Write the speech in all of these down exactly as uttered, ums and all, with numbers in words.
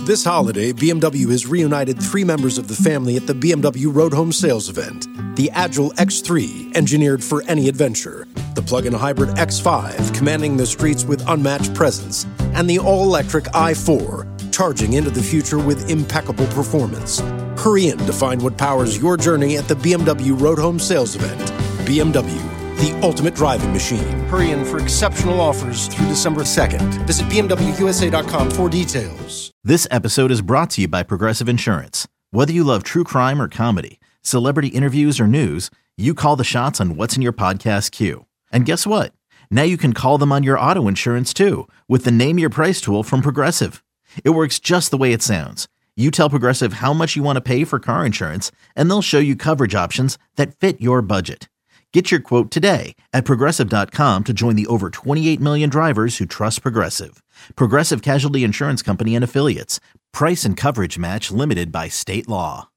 This holiday, B M W has reunited three members of the family at the B M W Road Home Sales event. The Agile X three, engineered for any adventure. The plug-in hybrid X five, commanding the streets with unmatched presence. And the all-electric i four, charging into the future with impeccable performance. Hurry in to find what powers your journey at the B M W Road Home Sales event. B M W, the ultimate driving machine. Hurry in for exceptional offers through December second. Visit B M W U S A dot com for details. This episode is brought to you by Progressive Insurance. Whether you love true crime or comedy, celebrity interviews or news, you call the shots on what's in your podcast queue. And guess what? Now you can call them on your auto insurance too with the Name Your Price tool from Progressive. It works just the way it sounds. You tell Progressive how much you want to pay for car insurance, and they'll show you coverage options that fit your budget. Get your quote today at Progressive dot com to join the over twenty-eight million drivers who trust Progressive. Progressive Casualty Insurance Company and Affiliates. Price and coverage match limited by state law.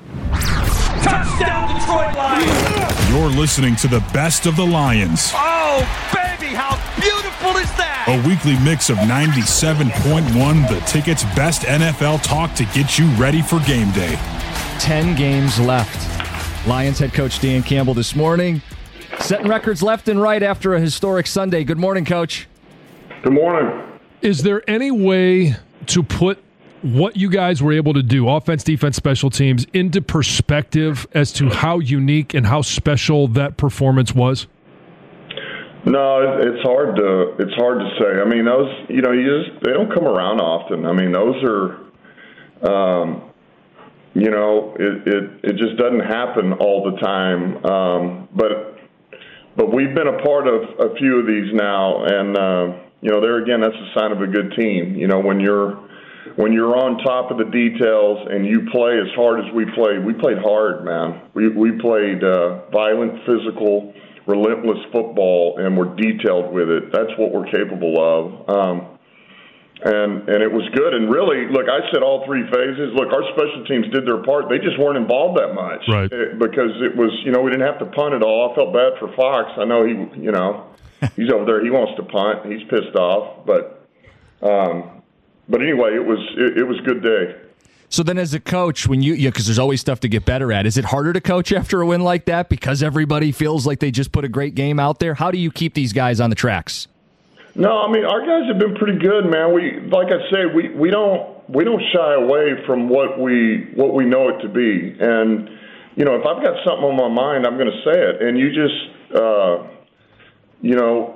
Touchdown, Detroit Lions! You're listening to the best of the Lions. Oh, baby, how beautiful is that? A weekly mix of ninety-seven point one, The Ticket's best N F L talk to get you ready for game day. Ten games left. Lions head coach Dan Campbell this morning, setting records left and right after a historic Sunday. Good morning, Coach. Good morning. Is there any way to put what you guys were able to do, offense, defense, special teams, into perspective as to how unique and how special that performance was? No, it's hard to it's hard to say. I mean, those you know, you just they don't come around often. I mean, those are. Um, You know, it, it, it just doesn't happen all the time. Um, but but we've been a part of a few of these now, and uh, you know, there again, that's a sign of a good team. You know, when you're when you're on top of the details and you play as hard as we played. We played hard, man. We we played uh, violent, physical, relentless football, and we're detailed with it. That's what we're capable of. Um, And and it was good. And really, look, I said all three phases. Look, our special teams did their part. They just weren't involved that much. Right. It, because it was, you know, we didn't have to punt at all. I felt bad for Fox. I know he, you know, he's over there. He wants to punt. He's pissed off. But um, but anyway, it was it, it was a good day. So then as a coach, when you, yeah, because there's always stuff to get better at, is it harder to coach after a win like that because everybody feels like they just put a great game out there? How do you keep these guys on the tracks? No, I mean, our guys have been pretty good, man. We, like I say, we, we don't we don't shy away from what we what we know it to be. And you know, if I've got something on my mind, I'm going to say it. And you just, uh, you know,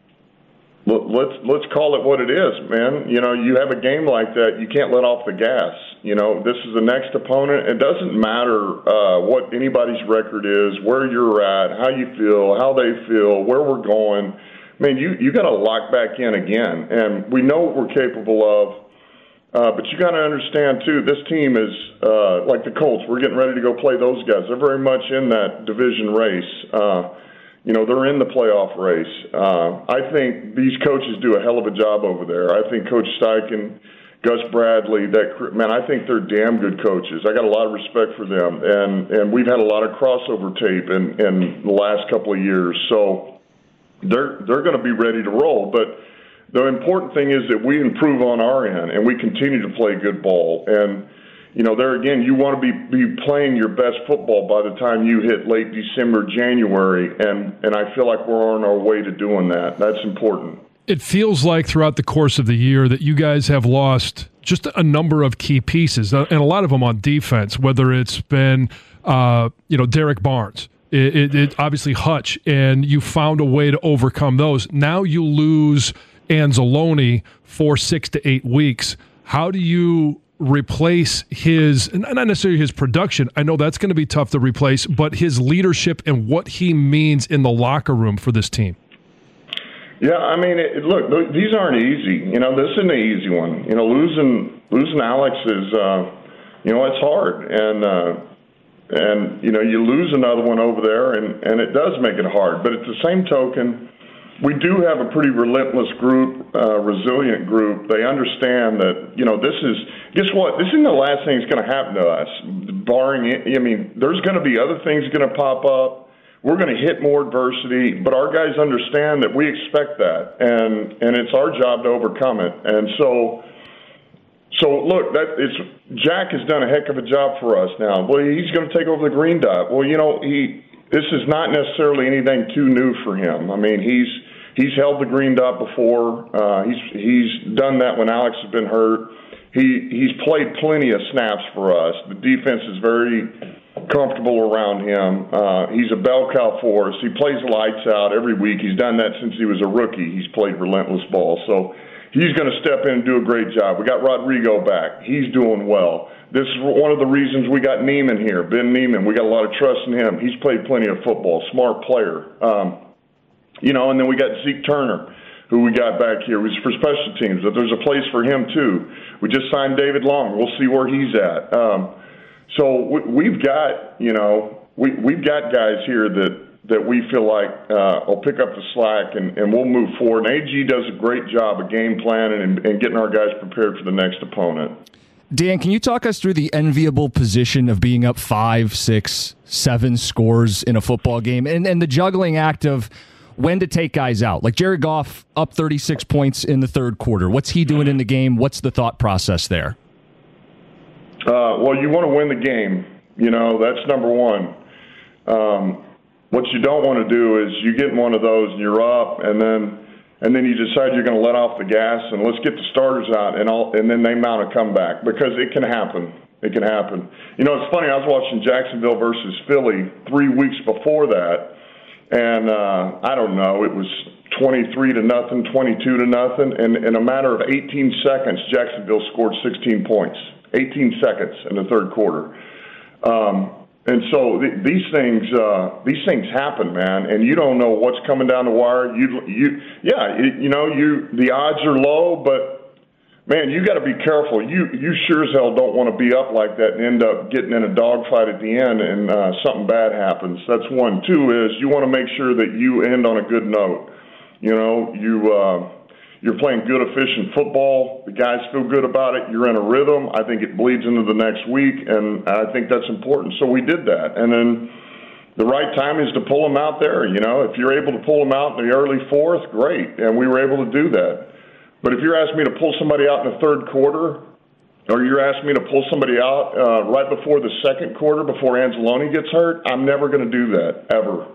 let's let's call it what it is, man. You know, you have a game like that, you can't let off the gas. You know, this is the next opponent. It doesn't matter uh, what anybody's record is, where you're at, how you feel, how they feel, where we're going. Man, you, you got to lock back in again, and we know what we're capable of, uh, but you got to understand, too, this team is uh, like the Colts. We're getting ready to go play those guys. They're very much in that division race. Uh, you know, they're in the playoff race. Uh, I think these coaches do a hell of a job over there. I think Coach Steichen, Gus Bradley, that man, I think they're damn good coaches. I got a lot of respect for them, and, and we've had a lot of crossover tape in, in the last couple of years, so They're they're going to be ready to roll, but the important thing is that we improve on our end and we continue to play good ball. And you know, there again, you want to be, be playing your best football by the time you hit late December, January, and and I feel like we're on our way to doing that. That's important. It feels like throughout the course of the year that you guys have lost just a number of key pieces, and a lot of them on defense. Whether it's been uh, you know Derek Barnes. It, it, it obviously Hutch, and you found a way to overcome those. Now you lose Anzalone for six to eight weeks. How do you replace his, not necessarily his production, I know that's going to be tough to replace, but his leadership and what he means in the locker room for this team? Yeah, I mean, it, look, these aren't easy. You know, this isn't an easy one. You know, losing losing Alex is, uh, you know, it's hard. And, uh, And, you know, you lose another one over there, and, and it does make it hard. But at the same token, we do have a pretty relentless group, uh, resilient group. They understand that, you know, this is, guess what? This isn't the last thing that's going to happen to us, barring it. I mean, there's going to be other things going to pop up. We're going to hit more adversity, but our guys understand that we expect that, and, and it's our job to overcome it. And so, So look, that it's Jack has done a heck of a job for us now. Well, he's going to take over the green dot. Well, you know, he this is not necessarily anything too new for him. I mean, he's he's held the green dot before. Uh, he's he's done that when Alex has been hurt. He he's played plenty of snaps for us. The defense is very comfortable around him. Uh, he's a bell cow for us. He plays lights out every week. He's done that since he was a rookie. He's played relentless ball. So he's going to step in and do a great job. We got Rodrigo back. He's doing well. This is one of the reasons we got Neiman here, Ben Neiman. We got a lot of trust in him. He's played plenty of football, smart player. Um, you know, and then we got Zeke Turner, who we got back here, who's for special teams. But there's a place for him, too. We just signed David Long. We'll see where he's at. Um, so we, we've got, you know, we, we've got guys here that that we feel like uh, will pick up the slack, and, and we'll move forward. And A G does a great job of game planning and, and getting our guys prepared for the next opponent. Dan, can you talk us through the enviable position of being up five, six, seven scores in a football game, and, and the juggling act of when to take guys out? Like Jared Goff up thirty-six points in the third quarter. What's he doing in the game? What's the thought process there? Uh, well, you want to win the game. You know, that's number one. Um, what you don't want to do is you get in one of those and you're up, and then and then you decide you're going to let off the gas and let's get the starters out, and all, and then they mount a comeback, because it can happen. It can happen. You know, it's funny. I was watching Jacksonville versus Philly three weeks before that, and uh, I don't know. It was twenty-three to nothing, twenty-two to nothing, and in a matter of eighteen seconds, Jacksonville scored sixteen points. eighteen seconds in the third quarter. Um, And so th- these things, uh, these things happen, man, and you don't know what's coming down the wire. You, you, yeah, it, you know, you the odds are low, but man, you got to be careful. You, you sure as hell don't want to be up like that and end up getting in a dogfight at the end, and uh, something bad happens. That's one. Two is you want to make sure that you end on a good note. You know, you. Uh, You're playing good, efficient football. The guys feel good about it. You're in a rhythm. I think it bleeds into the next week, and I think that's important. So we did that. And then the right time is to pull them out there. You know, if you're able to pull them out in the early fourth, great. And we were able to do that. But if you're asking me to pull somebody out in the third quarter, or you're asking me to pull somebody out uh, right before the second quarter, before Anzalone gets hurt, I'm never going to do that, ever.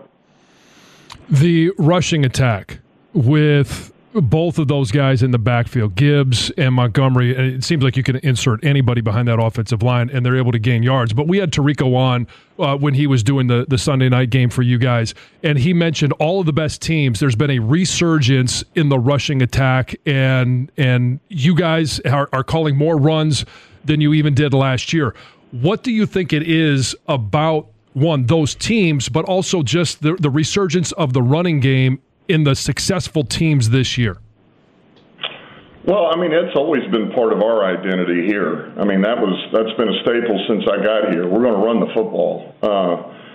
The rushing attack with both of those guys in the backfield, Gibbs and Montgomery, it seems like you can insert anybody behind that offensive line and they're able to gain yards. But we had Tarico on uh, when he was doing the, the Sunday night game for you guys, and he mentioned all of the best teams. There's been a resurgence in the rushing attack, and and you guys are, are calling more runs than you even did last year. What do you think it is about, one, those teams, but also just the, the resurgence of the running game in the successful teams this year? Well, I mean, it's always been part of our identity here. I mean, that was that's been a staple since I got here. We're going to run the football, uh,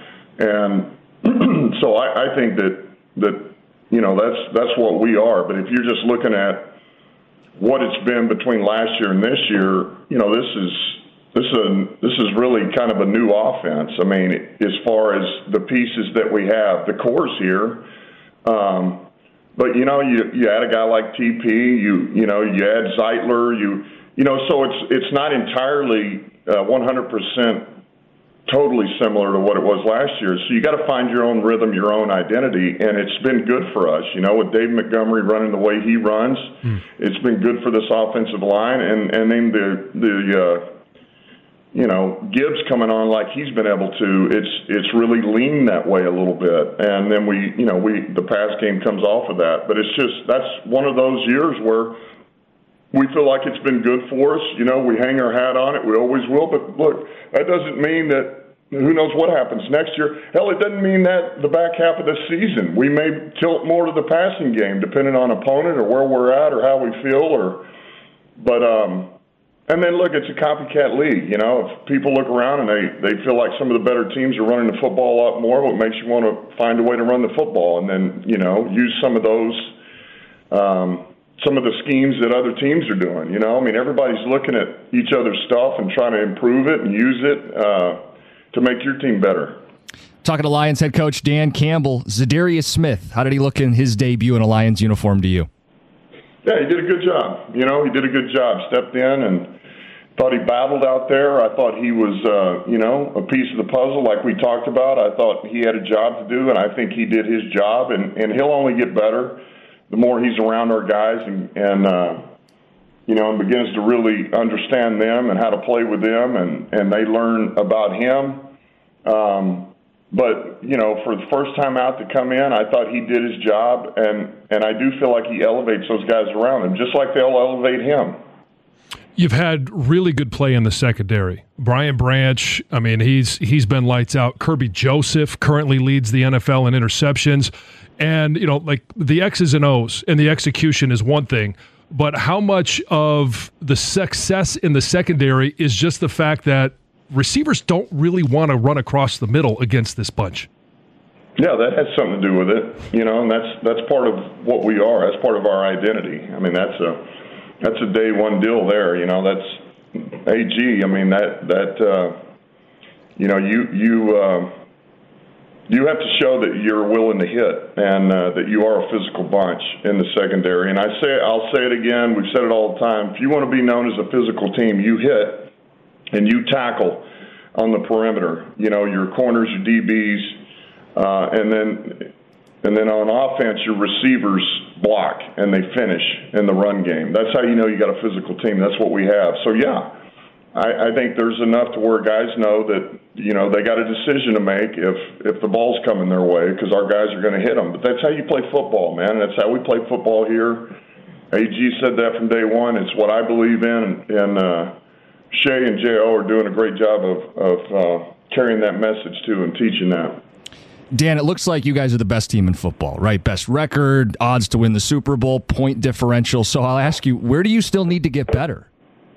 and so I, I think that that you know that's that's what we are. But if you're just looking at what it's been between last year and this year, you know, this is this is a, this is really kind of a new offense. I mean, as far as the pieces that we have, the core's here. Um, but you know, you, you add a guy like T P, you, you know, you add Zeitler, you, you know, so it's, it's not entirely, uh, one hundred percent totally similar to what it was last year. So you got to find your own rhythm, your own identity. And it's been good for us, you know, with Dave Montgomery running the way he runs, mm. It's been good for this offensive line. And, and then the, the, uh, you know, Gibbs coming on like he's been able to, it's it's really leaned that way a little bit. And then we, you know, we the pass game comes off of that. But it's just, that's one of those years where we feel like it's been good for us. You know, we hang our hat on it. We always will. But, look, that doesn't mean that who knows what happens next year. Hell, it doesn't mean that the back half of the season we may tilt more to the passing game depending on opponent or where we're at or how we feel. Or, But, um and then, look, it's a copycat league. You know, if people look around and they, they feel like some of the better teams are running the football a lot more, what makes you want to find a way to run the football and then, you know, use some of those, um, some of the schemes that other teams are doing. You know, I mean, everybody's looking at each other's stuff and trying to improve it and use it uh, to make your team better. Talking to Lions head coach Dan Campbell, Za'Darius Smith, how did he look in his debut in a Lions uniform to you? Yeah, he did a good job. You know, he did a good job. Stepped in and, Thought he battled out there. I thought he was, uh, you know, a piece of the puzzle like we talked about. I thought he had a job to do, and I think he did his job, and, and he'll only get better the more he's around our guys and, and uh, you know, and begins to really understand them and how to play with them, and, and they learn about him. Um, but, you know, for the first time out to come in, I thought he did his job, and, and I do feel like he elevates those guys around him, just like they'll elevate him. You've had really good play in the secondary. Brian Branch, I mean, he's he's been lights out. Kirby Joseph currently leads the N F L in interceptions. And, you know, like the X's and O's and the execution is one thing, but how much of the success in the secondary is just the fact that receivers don't really want to run across the middle against this bunch? Yeah, that has something to do with it, you know, and that's that's part of what we are. That's part of our identity. I mean, that's a that's a day one deal there, you know. That's A G. I mean, that that uh, you know, you you uh, you have to show that you're willing to hit and uh, that you are a physical bunch in the secondary. And I say, I'll say it again. We've said it all the time. If you want to be known as a physical team, you hit and you tackle on the perimeter. You know, your corners, your D Bs, uh, and then and then on offense, your receivers block and they finish in the run game. That's how you know you got a physical team. That's what we have. So yeah, I, I think there's enough to where guys know that, you know, they got a decision to make if if the ball's coming their way, because our guys are going to hit them. But that's how you play football, man. That's how we play football here. A G said that from day one. It's what I believe in, and uh, Shea and J O are doing a great job of, of uh, carrying that message too and teaching that. Dan, it looks like you guys are the best team in football, right? Best record, odds to win the Super Bowl, point differential. So I'll ask you, where do you still need to get better?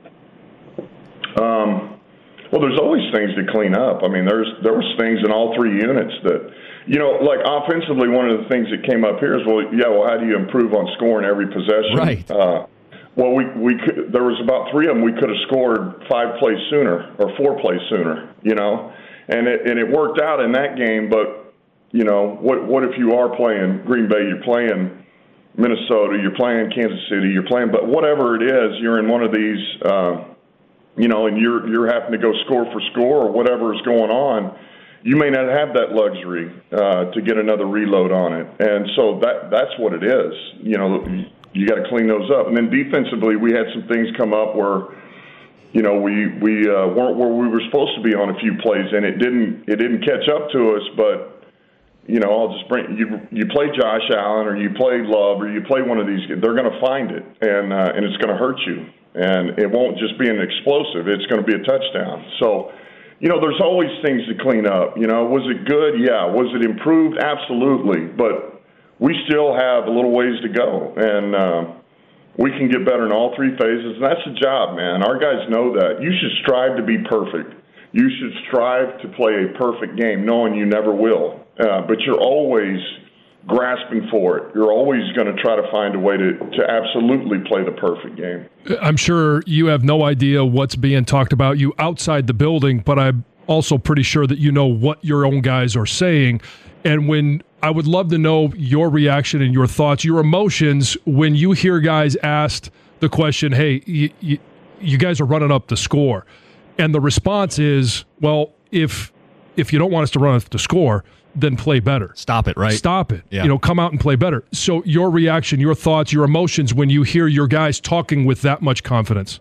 Um, well, there's always things to clean up. I mean, there's there was things in all three units that, you know, like offensively, one of the things that came up here is, well, yeah, well, how do you improve on scoring every possession? Right. Uh, well, we we could, there was about three of them we could have scored five plays sooner or four plays sooner, you know, and it and it worked out in that game. But you know, what what if you are playing Green Bay, you're playing Minnesota, you're playing Kansas City, you're playing, but whatever it is, you're in one of these. Uh, you know, and you're you're having to go score for score or whatever is going on, you may not have that luxury uh, to get another reload on it. And so that that's what it is. You know, you got to clean those up. And then defensively, we had some things come up where, you know, we we uh, weren't where we were supposed to be on a few plays, and it didn't it didn't catch up to us. But you know, I'll just bring you you play Josh Allen or you play Love or you play one of these, they're going to find it, and uh, and it's going to hurt you. And it won't just be an explosive. It's going to be a touchdown. So, you know, there's always things to clean up. You know, was it good? Yeah. Was it improved? Absolutely. But we still have a little ways to go. And uh, we can get better in all three phases. And that's the job, man. Our guys know that. You should strive to be perfect. You should strive to play a perfect game, knowing you never will. Uh, but you're always grasping for it. You're always going to try to find a way to, to absolutely play the perfect game. I'm sure you have no idea what's being talked about you outside the building, but I'm also pretty sure that you know what your own guys are saying. And when I would love to know your reaction and your thoughts, your emotions when you hear guys asked the question, hey, you, you, you guys are running up the score. And the response is, well, if if you don't want us to run up the score, then play better. Stop it, right? Stop it. Yeah. You know, come out and play better. So your reaction, your thoughts, your emotions when you hear your guys talking with that much confidence.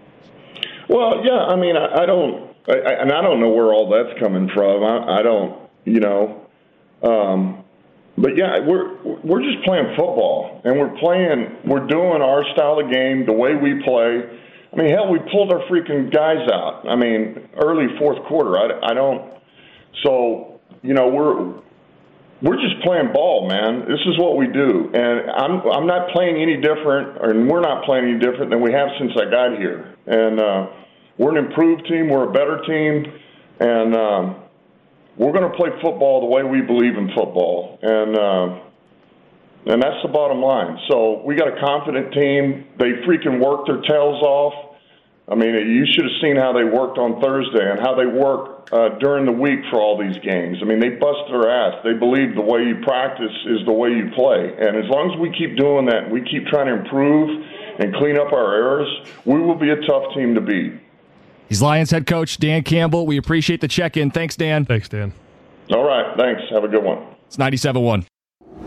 Well, yeah, I mean, I, I don't, I, I, and I don't know where all that's coming from. I, I don't, you know, um, but yeah, we're we're just playing football, and we're playing, we're doing our style of game, the way we play. I mean, hell, we pulled our freaking guys out. I mean, early fourth quarter. I, I don't, so. You know, we're we're just playing ball, man. This is what we do, and I'm I'm not playing any different, or we're not playing any different than we have since I got here. And uh, we're an improved team. We're a better team, and um, we're going to play football the way we believe in football, and uh, and that's the bottom line. So we got a confident team. They freaking worked their tails off. I mean, you should have seen how they worked on Thursday and how they work uh, during the week for all these games. I mean, they bust their ass. They believe the way you practice is the way you play. And as long as we keep doing that, we keep trying to improve and clean up our errors, we will be a tough team to beat. He's Lions head coach Dan Campbell. We appreciate the check-in. Thanks, Dan. Thanks, Dan. All right. Thanks. Have a good one. It's ninety-seven point one.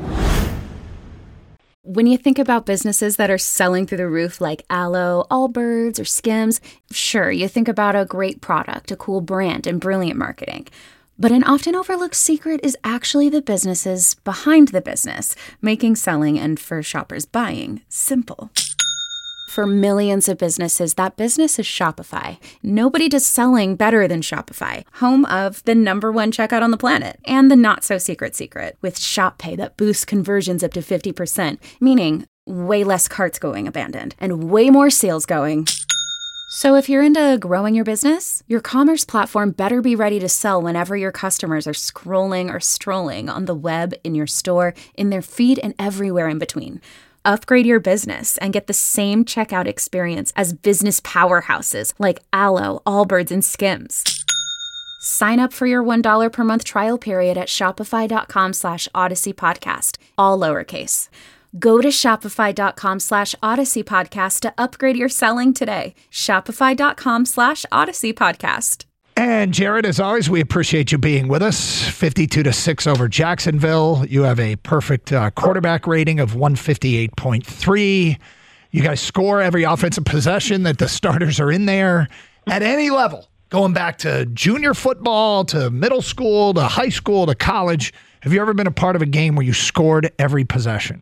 When you think about businesses that are selling through the roof like Aloe, Allbirds, or Skims, sure, you think about a great product, a cool brand, and brilliant marketing. But an often overlooked secret is actually the businesses behind the business, making selling and for shoppers buying simple. For millions of businesses, that business is Shopify. Nobody does selling better than Shopify, home of the number one checkout on the planet, and the not-so-secret secret, with Shop Pay that boosts conversions up to fifty percent, meaning way less carts going abandoned, and way more sales going. So if you're into growing your business, your commerce platform better be ready to sell whenever your customers are scrolling or strolling on the web, in your store, in their feed, and everywhere in between. Upgrade your business and get the same checkout experience as business powerhouses like Aloe, Allbirds, and Skims. Sign up for your one dollar per month trial period at shopify.com slash Odyssey Podcast, all lowercase. Go to shopify.com slash Odyssey Podcast to upgrade your selling today. Shopify.com slash Odyssey Podcast. And Jared, as always, we appreciate you being with us. fifty-two to six over Jacksonville. You have a perfect uh, quarterback rating of one fifty-eight point three. You guys score every offensive possession that the starters are in there at any level, going back to junior football, to middle school, to high school, to college. Have you ever been a part of a game where you scored every possession?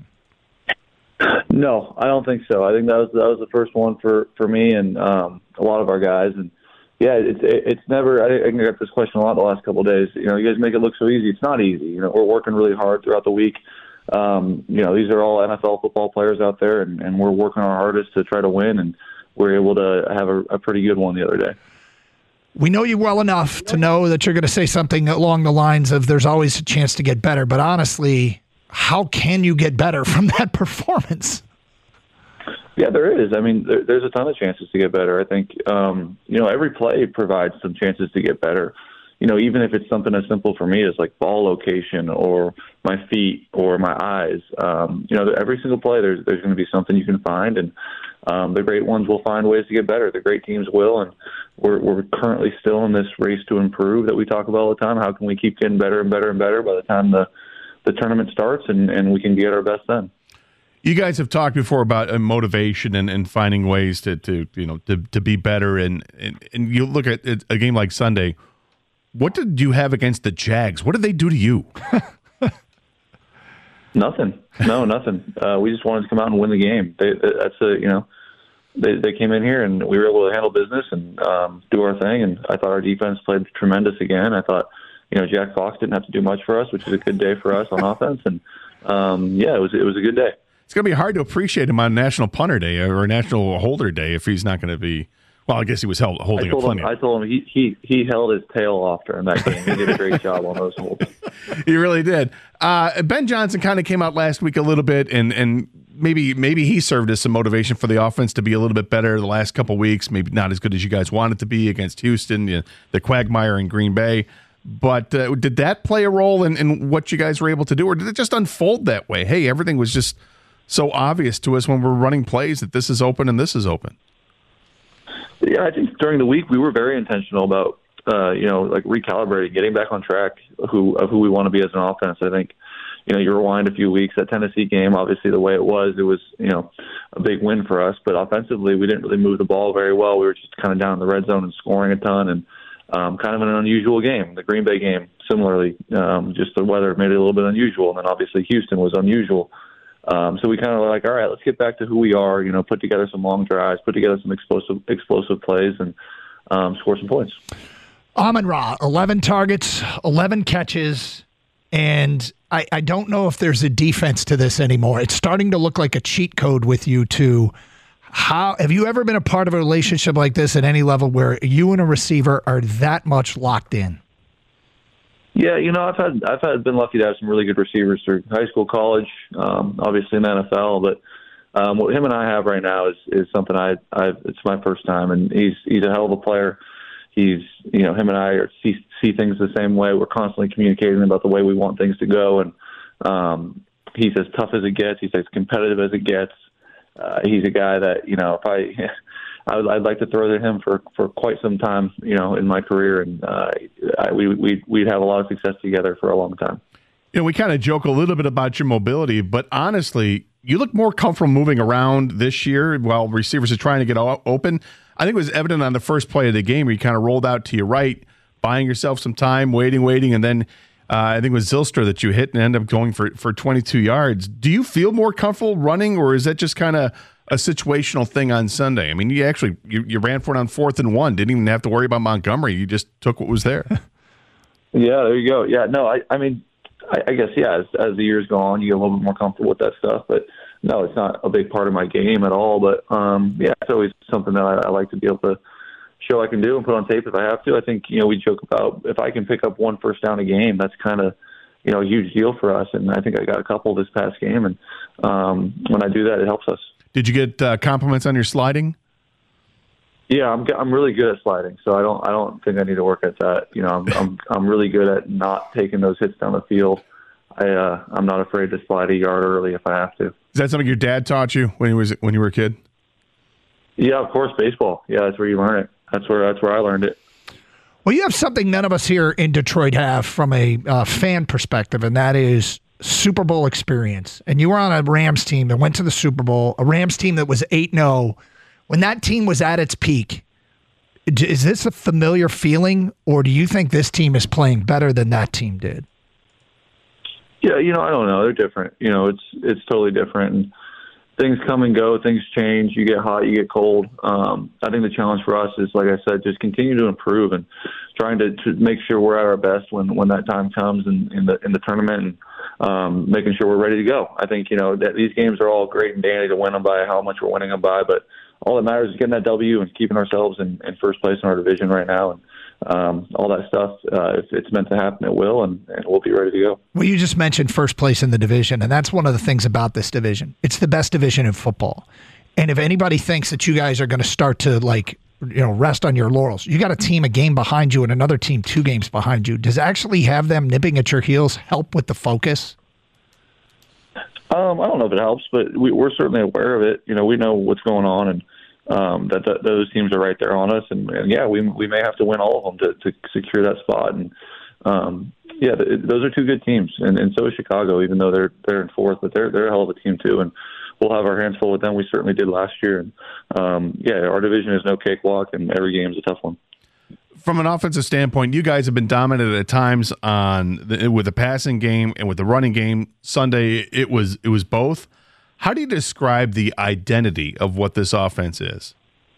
No, I don't think so. I think that was that was the first one for, for me and um, a lot of our guys. And yeah, it's it's never. I, I get this question a lot the last couple of days. You know, you guys make it look so easy. It's not easy. You know, we're working really hard throughout the week. Um, you know, these are all N F L football players out there, and, and we're working our hardest to try to win. And we're able to have a, a pretty good one the other day. We know you well enough to know that you're going to say something along the lines of "there's always a chance to get better." But honestly, how can you get better from that performance? Yeah, there is. I mean, there, there's a ton of chances to get better. I think, um, you know, every play provides some chances to get better. You know, even if it's something as simple for me as like ball location or my feet or my eyes. Um, you know, every single play there's there's going to be something you can find, and um, the great ones will find ways to get better. The great teams will, and we're we're currently still in this race to improve that we talk about all the time. How can we keep getting better and better and better by the time the the tournament starts, and, and we can get our best then. You guys have talked before about uh, motivation and, and finding ways to, to you know to, to be better, and, and and you look at a game like Sunday. What did you have against the Jags? What did they do to you? Nothing. No, nothing. Uh, we just wanted to come out and win the game. They, that's a you know they they came in here and we were able to handle business and um, do our thing. And I thought our defense played tremendous again. I thought you know Jack Fox didn't have to do much for us, which is a good day for us on offense. And um, yeah, it was it was a good day. It's going to be hard to appreciate him on National Punter Day or National Holder Day if he's not going to be. Well, I guess he was held, holding a plenty. Him, I told him he, he he held his tail off during that game. He did a great job on those holds. He really did. Uh, Ben Johnson kind of came out last week a little bit, and and maybe maybe he served as some motivation for the offense to be a little bit better the last couple weeks. Maybe not as good as you guys wanted to be against Houston, the, the quagmire in Green Bay. But uh, did that play a role in, in what you guys were able to do, or did it just unfold that way? Hey, everything was just so obvious to us when we're running plays that this is open and this is open. Yeah, I think during the week we were very intentional about, uh, you know, like recalibrating, getting back on track who of who we want to be as an offense. I think, you know, you rewind a few weeks, that Tennessee game, obviously the way it was, it was, you know, a big win for us. But offensively, we didn't really move the ball very well. We were just kind of down in the red zone and scoring a ton, and um, kind of an unusual game. The Green Bay game, similarly, um, just the weather made it a little bit unusual. And then obviously Houston was unusual. Um, so we kind of were like, all right, let's get back to who we are, you know, put together some long drives, put together some explosive explosive plays, and um, score some points. Amon-Ra, eleven targets, eleven catches, and I, I don't know if there's a defense to this anymore. It's starting to look like a cheat code with you two. How have you ever been a part of a relationship like this at any level where you and a receiver are that much locked in? Yeah, you know, I've had I've had been lucky to have some really good receivers through high school, college, um, obviously in the N F L. But um, what him and I have right now is is something I I it's my first time, and he's he's a hell of a player. He's you know him and I are, see see things the same way. We're constantly communicating about the way we want things to go, and um, he's as tough as it gets. He's as competitive as it gets. Uh, he's a guy that you know if I. I would, I'd like to throw to him for, for quite some time, you know, in my career, and uh, I, we we we'd have a lot of success together for a long time. You know, we kind of joke a little bit about your mobility, but honestly, you look more comfortable moving around this year while receivers are trying to get open. I think it was evident on the first play of the game where you kind of rolled out to your right, buying yourself some time, waiting, waiting, and then uh, I think it was Zylstra that you hit and ended up going for, for twenty-two yards. Do you feel more comfortable running, or is that just kind of a situational thing on Sunday? I mean, you actually you, you ran for it on fourth and one, didn't even have to worry about Montgomery. You just took what was there. Yeah, there you go. Yeah, no, I, I mean, I, I guess, yeah, as, as the years go on, you get a little bit more comfortable with that stuff. But, no, it's not a big part of my game at all. But, um, yeah, it's always something that I, I like to be able to show I can do and put on tape if I have to. I think, you know, we joke about if I can pick up one first down a game, that's kind of, you know, a huge deal for us. And I think I got a couple this past game. And um, when I do that, it helps us. Did you get uh, compliments on your sliding? Yeah, I'm I'm really good at sliding, so I don't I don't think I need to work at that. You know, I'm I'm I'm really good at not taking those hits down the field. I uh, I'm not afraid to slide a yard early if I have to. Is that something your dad taught you when you was when you were a kid? Yeah, of course, baseball. Yeah, that's where you learn it. That's where that's where I learned it. Well, you have something none of us here in Detroit have from a uh, fan perspective, and that is Super Bowl experience. And you were on a Rams team that went to the Super Bowl, a Rams team that was eight and oh. When that team was at its peak, is this a familiar feeling, or do you think this team is playing better than that team did? Yeah, you know, I don't know. They're different. You know, it's it's totally different. And things come and go. Things change. You get hot. You get cold. Um, I think the challenge for us is, like I said, just continue to improve and trying to, to make sure we're at our best when, when that time comes in, in the in the tournament, and um, making sure we're ready to go. I think, you know, that these games are all great and dandy to win them by how much we're winning them by, but all that matters is getting that W and keeping ourselves in, in first place in our division right now. And um, all that stuff, uh, if it's meant to happen, it will, and, and we'll be ready to go. Well, you just mentioned first place in the division, and that's one of the things about this division. It's the best division in football. And if anybody thinks that you guys are going to start to, like, you know, rest on your laurels, you got a team a game behind you and another team two games behind you. Does actually have them nipping at your heels help with the focus? Um, I don't know if it helps, but we, we're certainly aware of it. You know, we know what's going on, and um, that, that those teams are right there on us. And, and yeah, we we may have to win all of them to, to secure that spot. And um, yeah, th- those are two good teams, and, and so is Chicago, even though they're they're in fourth, but they're they're a hell of a team too. And we'll have our hands full with them. We certainly did last year. And um, yeah, our division is no cakewalk, and every game is a tough one. From an offensive standpoint, you guys have been dominant at times on the, with the passing game and with the running game. Sunday, it was it was both. How do you describe the identity of what this offense is?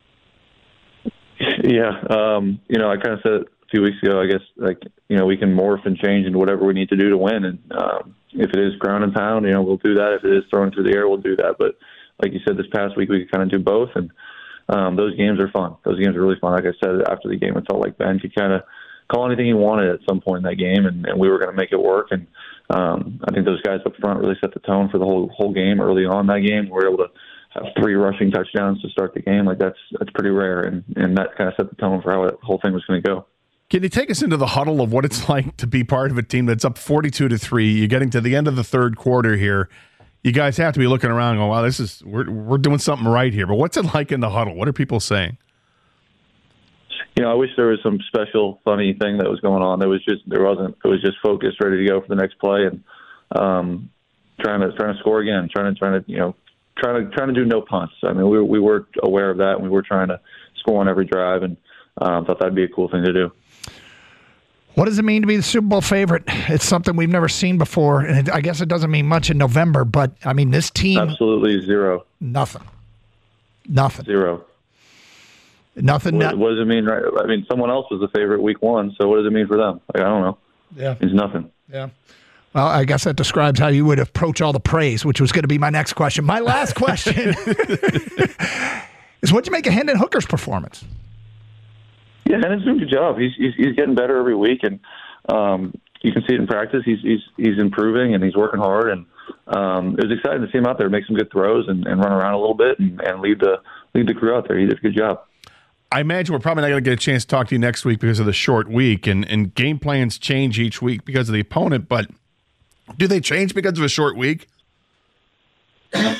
Yeah, um, you know, I kind of said it a few weeks ago. I guess, like, you know, we can morph and change into whatever we need to do to win. And um, if it is ground and pound, you know, we'll do that. If it is throwing through the air, we'll do that. But like you said, this past week we could kind of do both, and Um, those games are fun. Those games are really fun. Like I said, after the game, it felt like Ben could kind of call anything he wanted at some point in that game, and, and we were going to make it work. And um, I think those guys up front really set the tone for the whole whole game early on in that game. We were able to have three rushing touchdowns to start the game. Like, that's that's pretty rare, and, and that kind of set the tone for how the whole thing was going to go. Can you take us into the huddle of what it's like to be part of a team that's up forty-two to three? You're getting to the end of the third quarter here. You guys have to be looking around and going, wow, this is we're we're doing something right here. But what's it like in the huddle? What are people saying? You know, I wish there was some special funny thing that was going on. There was just there wasn't. It was just focused, ready to go for the next play, and um, trying to trying to score again, trying to trying to you know trying to trying to do no punts. I mean, we we were aware of that, and we were trying to score on every drive, and um, thought that'd be a cool thing to do. What does it mean to be the Super Bowl favorite? It's something we've never seen before, and it, I guess it doesn't mean much in November, but, I mean, this team... Absolutely zero. Nothing. Nothing. Zero. Nothing. What, what does it mean? Right? I mean, someone else was the favorite week one, so what does it mean for them? Like, I don't know. Yeah. It means nothing. Yeah. Well, I guess that describes how you would approach all the praise, which was going to be my next question. My last question is, what'd you make of Hendon Hooker's performance? Yeah, Hendon's doing a good job. He's, he's he's getting better every week, and um, you can see it in practice. He's he's he's improving, and he's working hard. And um, it was exciting to see him out there make some good throws and, and run around a little bit and, and lead the lead the crew out there. He did a good job. I imagine we're probably not going to get a chance to talk to you next week because of the short week, and, and game plans change each week because of the opponent. But do they change because of a short week? They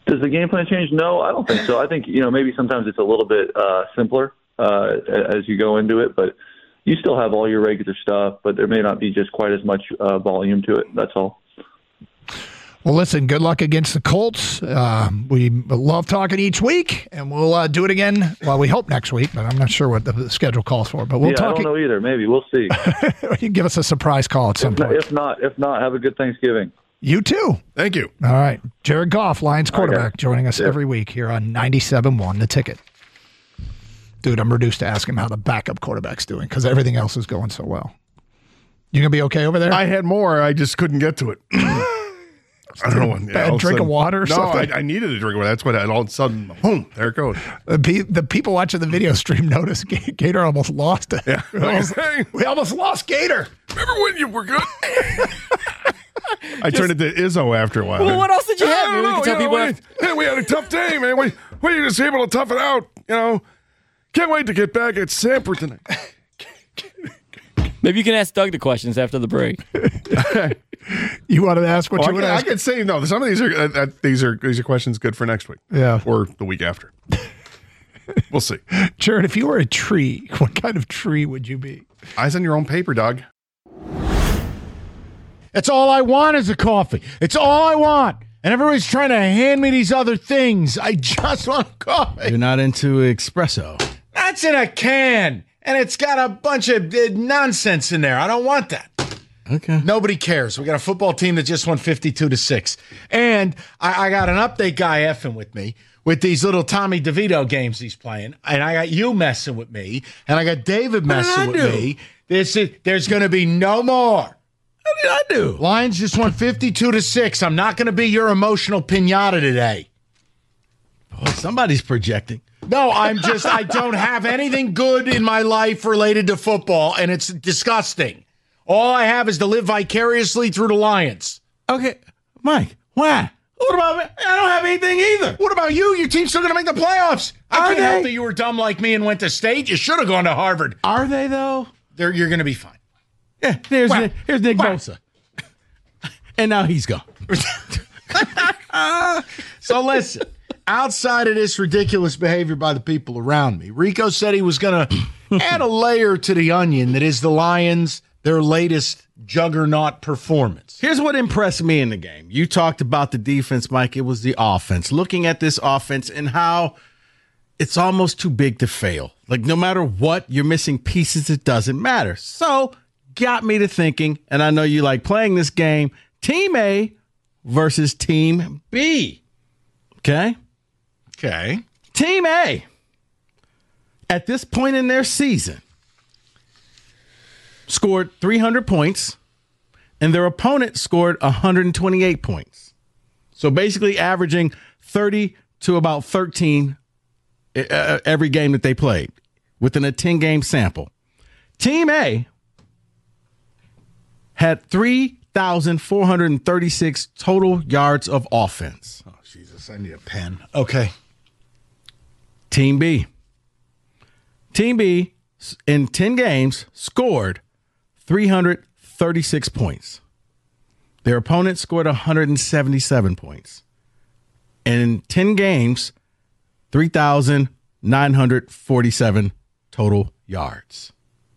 Does the game plan change? No, I don't think so. I think, you know, maybe sometimes it's a little bit uh, simpler uh, as you go into it, but you still have all your regular stuff, but there may not be just quite as much uh, volume to it. That's all. Well, listen, good luck against the Colts. Uh, we love talking each week, and we'll uh, do it again. Well, we hope next week, but I'm not sure what the, the schedule calls for. But we'll yeah, talk. I don't know either. Maybe. We'll see. You can give us a surprise call at some if point. Not, if not, if not, have a good Thanksgiving. You too. Thank you. All right. Jared Goff, Lions quarterback, okay. joining us yeah. every week here on ninety-seven one The Ticket. Dude, I'm reduced to ask him how the backup quarterback's doing because everything else is going so well. You going to be okay over there? I had more. I just couldn't get to it. I don't know. What, yeah, Bad drink sudden, of water or no, something? I, I needed a drink of water. That's what I, all of a sudden, boom, there it goes. The, pe- the people watching the video stream noticed G- Gator almost lost it. Yeah. We almost, we almost lost Gator. Remember when you were good? I turned into Izzo after a while. Well, what else did you I have? don't We know, can tell you know, people we, after- hey, we had a tough day, man. We, we were just able to tough it out, you know. Can't wait to get back at Samper tonight. Maybe you can ask Doug the questions after the break. You wanted to ask what Well, you I, would can, ask? I can say no. Some of these are uh, uh, these are these are questions good for next week. Yeah. Or the week after. We'll see. Jared, if you were a tree, what kind of tree would you be? Eyes on your own paper, dog. That's all I want is a coffee. It's all I want. And everybody's trying to hand me these other things. I just want coffee. You're not into espresso. That's in a can. And it's got a bunch of uh, nonsense in there. I don't want that. Okay. Nobody cares. We got a football team that just won fifty-two to six. And I, I got an update guy effing with me with these little Tommy DeVito games he's playing. And I got you messing with me. And I got David messing with do? me. This is, there's going to be no more. What did I do? Lions just won fifty-two to six. I'm not going to be your emotional pinata today. Oh, somebody's projecting. No, I'm just, I don't have anything good in my life related to football, and it's disgusting. All I have is to live vicariously through the Lions. Okay, Mike, why? What about me? I don't have anything either. What about you? Your team's still going to make the playoffs. I Are can't they? help that you were dumb like me and went to state. You should have gone to Harvard. Are they, though? They're, you're going to be fine. Yeah, there's, Wow. Nick, here's Nick Wow. Bosa. And now he's gone. So listen, outside of this ridiculous behavior by the people around me, Rico said he was going to add a layer to the onion that is the Lions, their latest juggernaut performance. Here's what impressed me in the game. You talked about the defense, Mike. It was the offense. Looking at this offense and how it's almost too big to fail. Like, no matter what, you're missing pieces. It doesn't matter. So, got me to thinking, and I know you like playing this game, Team A versus Team B. Okay? Okay. Team A, at this point in their season, scored three hundred points, and their opponent scored one hundred twenty-eight points. So basically averaging thirty to about thirteen uh, every game that they played within a ten-game sample. Team A had three thousand four hundred thirty-six total yards of offense. Oh, Jesus, I need a pen. Okay. Team B. Team B, in ten games, scored three hundred thirty-six points. Their opponent scored one hundred seventy-seven points. And in ten games, three thousand nine hundred forty-seven total yards.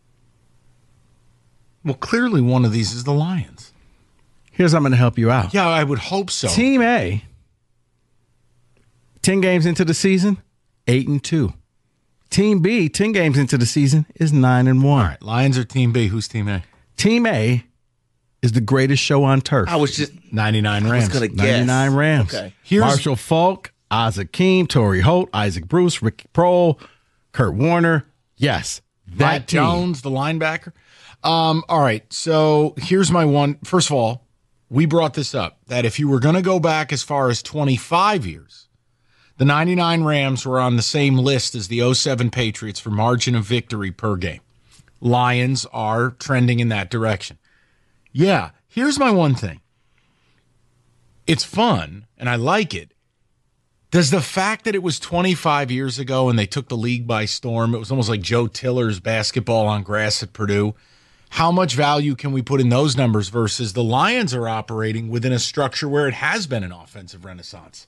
Well, clearly one of these is the Lions. Here's how I'm going to help you out. Yeah, I would hope so. Team A, ten games into the season, eight and two. Team B, ten games into the season, is nine and one. All right, Lions or Team B? Who's Team A? Team A is the greatest show on turf. I was just ninety-nine Rams. I was gonna guess. ninety-nine Rams. Okay. Here's- Marshall Falk, Isaac Keem, Torrey Holt, Isaac Bruce, Ricky Prohl, Kurt Warner. Yes, that Matt team. Jones, the linebacker. Um, all right, so here's my one. First of all, we brought this up, that if you were going to go back as far as twenty-five years, the ninety-nine Rams were on the same list as the oh seven Patriots for margin of victory per game. Lions are trending in that direction. Yeah, here's my one thing. It's fun, and I like it. Does the fact that it was twenty-five years ago and they took the league by storm, it was almost like Joe Tiller's basketball on grass at Purdue, how much value can we put in those numbers versus the Lions are operating within a structure where it has been an offensive renaissance?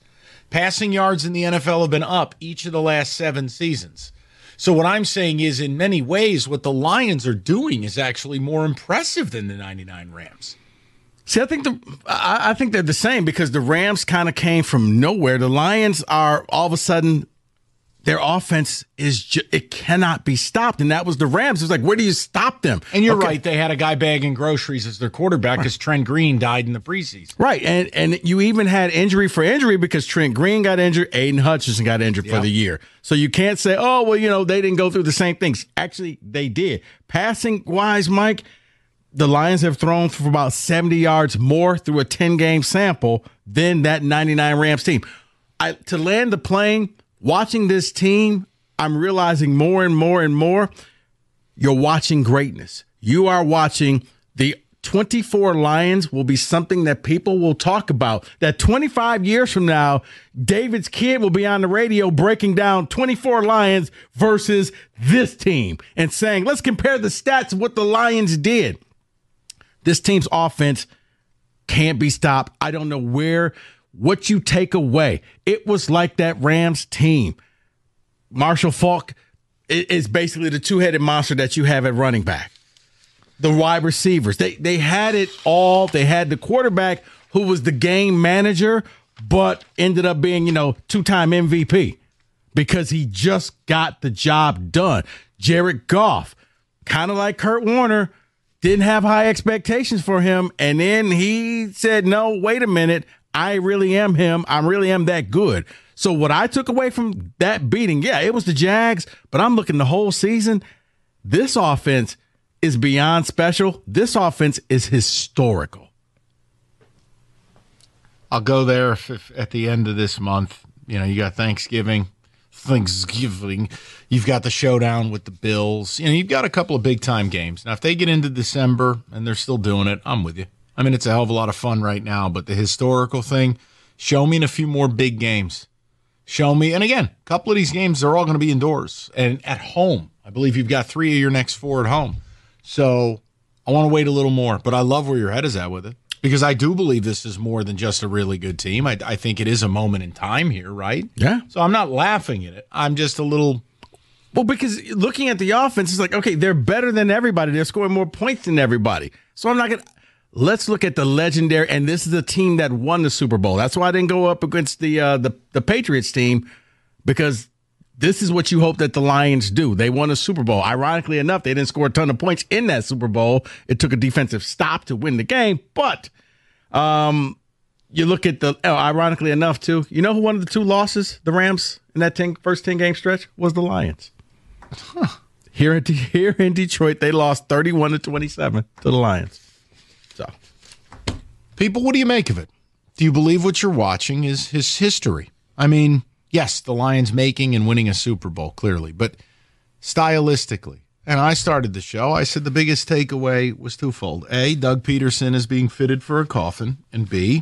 Passing yards in the N F L have been up each of the last seven seasons. So what I'm saying is, in many ways, what the Lions are doing is actually more impressive than the ninety-nine Rams. See, I think the I, I think they're the same because the Rams kind of came from nowhere. The Lions are all of a sudden their offense is ju- it cannot be stopped, and that was the Rams. It's like, where do you stop them? And you're okay. right; they had a guy bagging groceries as their quarterback because right. Trent Green died in the preseason. Right, and and you even had injury for injury because Trent Green got injured, Aiden Hutchinson got injured yep. for the year. So you can't say, oh well, you know they didn't go through the same things. Actually, they did. Passing wise, Mike, the Lions have thrown for about seventy yards more through a ten-game sample than that ninety-nine Rams team. I, to land the plane, watching this team, I'm realizing more and more and more, you're watching greatness. You are watching the twenty-four Lions will be something that people will talk about. That twenty-five years from now, David's kid will be on the radio breaking down twenty-four Lions versus this team and saying, let's compare the stats of what the Lions did. This team's offense can't be stopped. I don't know where, what you take away. It was like that Rams team. Marshall Faulk is basically the two-headed monster that you have at running back. The wide receivers, they they had it all. They had the quarterback who was the game manager, but ended up being, you know, two-time M V P because he just got the job done. Jared Goff, kind of like Kurt Warner, didn't have high expectations for him, and then he said, no, wait a minute, I really am him. I really am that good. So what I took away from that beating, yeah, it was the Jags, but I'm looking the whole season. This offense is beyond special. This offense is historical. I'll go there if, if at the end of this month. You know, you got Thanksgiving. Thanksgiving. You've got the showdown with the Bills. You know, you've got a couple of big-time games. Now, if they get into December and they're still doing it, I'm with you. I mean, it's a hell of a lot of fun right now, but the historical thing, show me in a few more big games. Show me, and again, a couple of these games, they're all going to be indoors and at home. I believe you've got three of your next four at home. So I want to wait a little more, but I love where your head is at with it because I do believe this is more than just a really good team. I, I think it is a moment in time here, right? Yeah. So I'm not laughing at it. I'm just a little... Well, because looking at the offense, it's like, okay, they're better than everybody. They're scoring more points than everybody. So I'm not going to... Let's look at the legendary, and this is a team that won the Super Bowl. That's why I didn't go up against the uh, the, the Patriots team, because this is what you hope that the Lions do. They won a Super Bowl. Ironically enough, they didn't score a ton of points in that Super Bowl. It took a defensive stop to win the game, but um, you look at the, oh, ironically enough, too, you know who one of the two losses, the Rams, in that ten, first ten-game stretch, was the Lions. Huh. Here, in, here in Detroit, they lost thirty-one to twenty-seven to the Lions. So, people, what do you make of it? Do you believe what you're watching is his history? I mean, yes, the Lions making and winning a Super Bowl, clearly, but stylistically. And I started the show, I said the biggest takeaway was twofold. A, Doug Peterson is being fitted for a coffin, and B,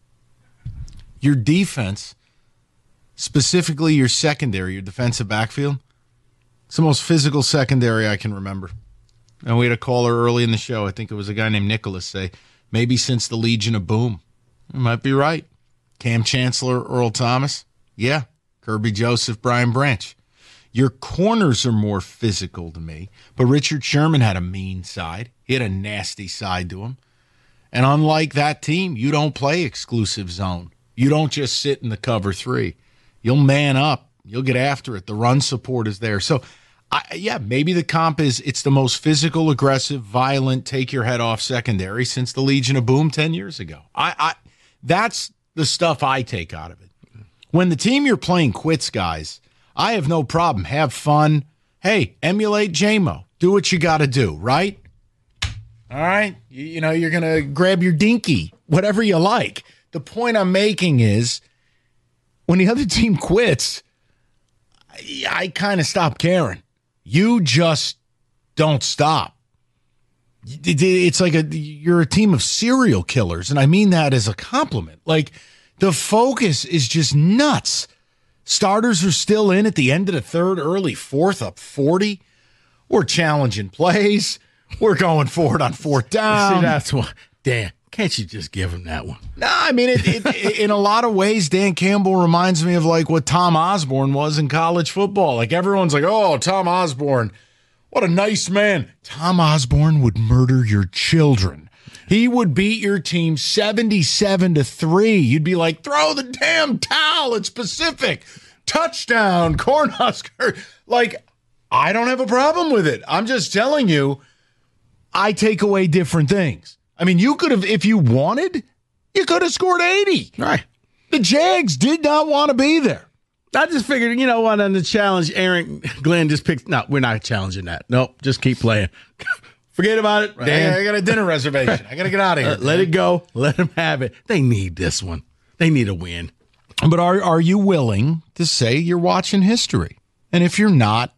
your defense, specifically your secondary, your defensive backfield, it's the most physical secondary I can remember. And we had a caller early in the show, I think it was a guy named Nicholas, say, maybe since the Legion of Boom. You might be right. Cam Chancellor, Earl Thomas. Yeah. Kirby Joseph, Brian Branch. Your corners are more physical to me, but Richard Sherman had a mean side. He had a nasty side to him. And unlike that team, you don't play exclusive zone. You don't just sit in the cover three. You'll man up. You'll get after it. The run support is there. So, I, yeah, maybe the comp is it's the most physical, aggressive, violent, take your head off secondary since the Legion of Boom ten years ago. I, I that's the stuff I take out of it. When the team you're playing quits, guys, I have no problem. Have fun. Hey, emulate J-Mo. Do what you got to do, right? All right? You, you know, you're going to grab your dinky, whatever you like. The point I'm making is when the other team quits, I, I kind of stop caring. You just don't stop. It's like a you're a team of serial killers, and I mean that as a compliment. Like, the focus is just nuts. Starters are still in at the end of the third, early fourth, up forty. We're challenging plays. We're going forward on fourth down. See, that's what, Dan, Can't you just give him that one? No, I mean, it, it, in a lot of ways, Dan Campbell reminds me of like what Tom Osborne was in college football. Like everyone's like, oh, Tom Osborne, what a nice man. Tom Osborne would murder your children. He would beat your team seventy-seven to three. You'd be like, throw the damn towel. It's Pacific. Touchdown, Cornhusker. Like, I don't have a problem with it. I'm just telling you, I take away different things. I mean, you could have, if you wanted, you could have scored eighty. Right. The Jags did not want to be there. I just figured, you know what, on the challenge, Aaron Glenn just picked. No, we're not challenging that. Nope, just keep playing. Forget about it. Dan. I got a dinner reservation. I got to get out of here. Uh, let it go. Let them have it. They need this one. They need a win. But are are you willing to say you're watching history? And if you're not,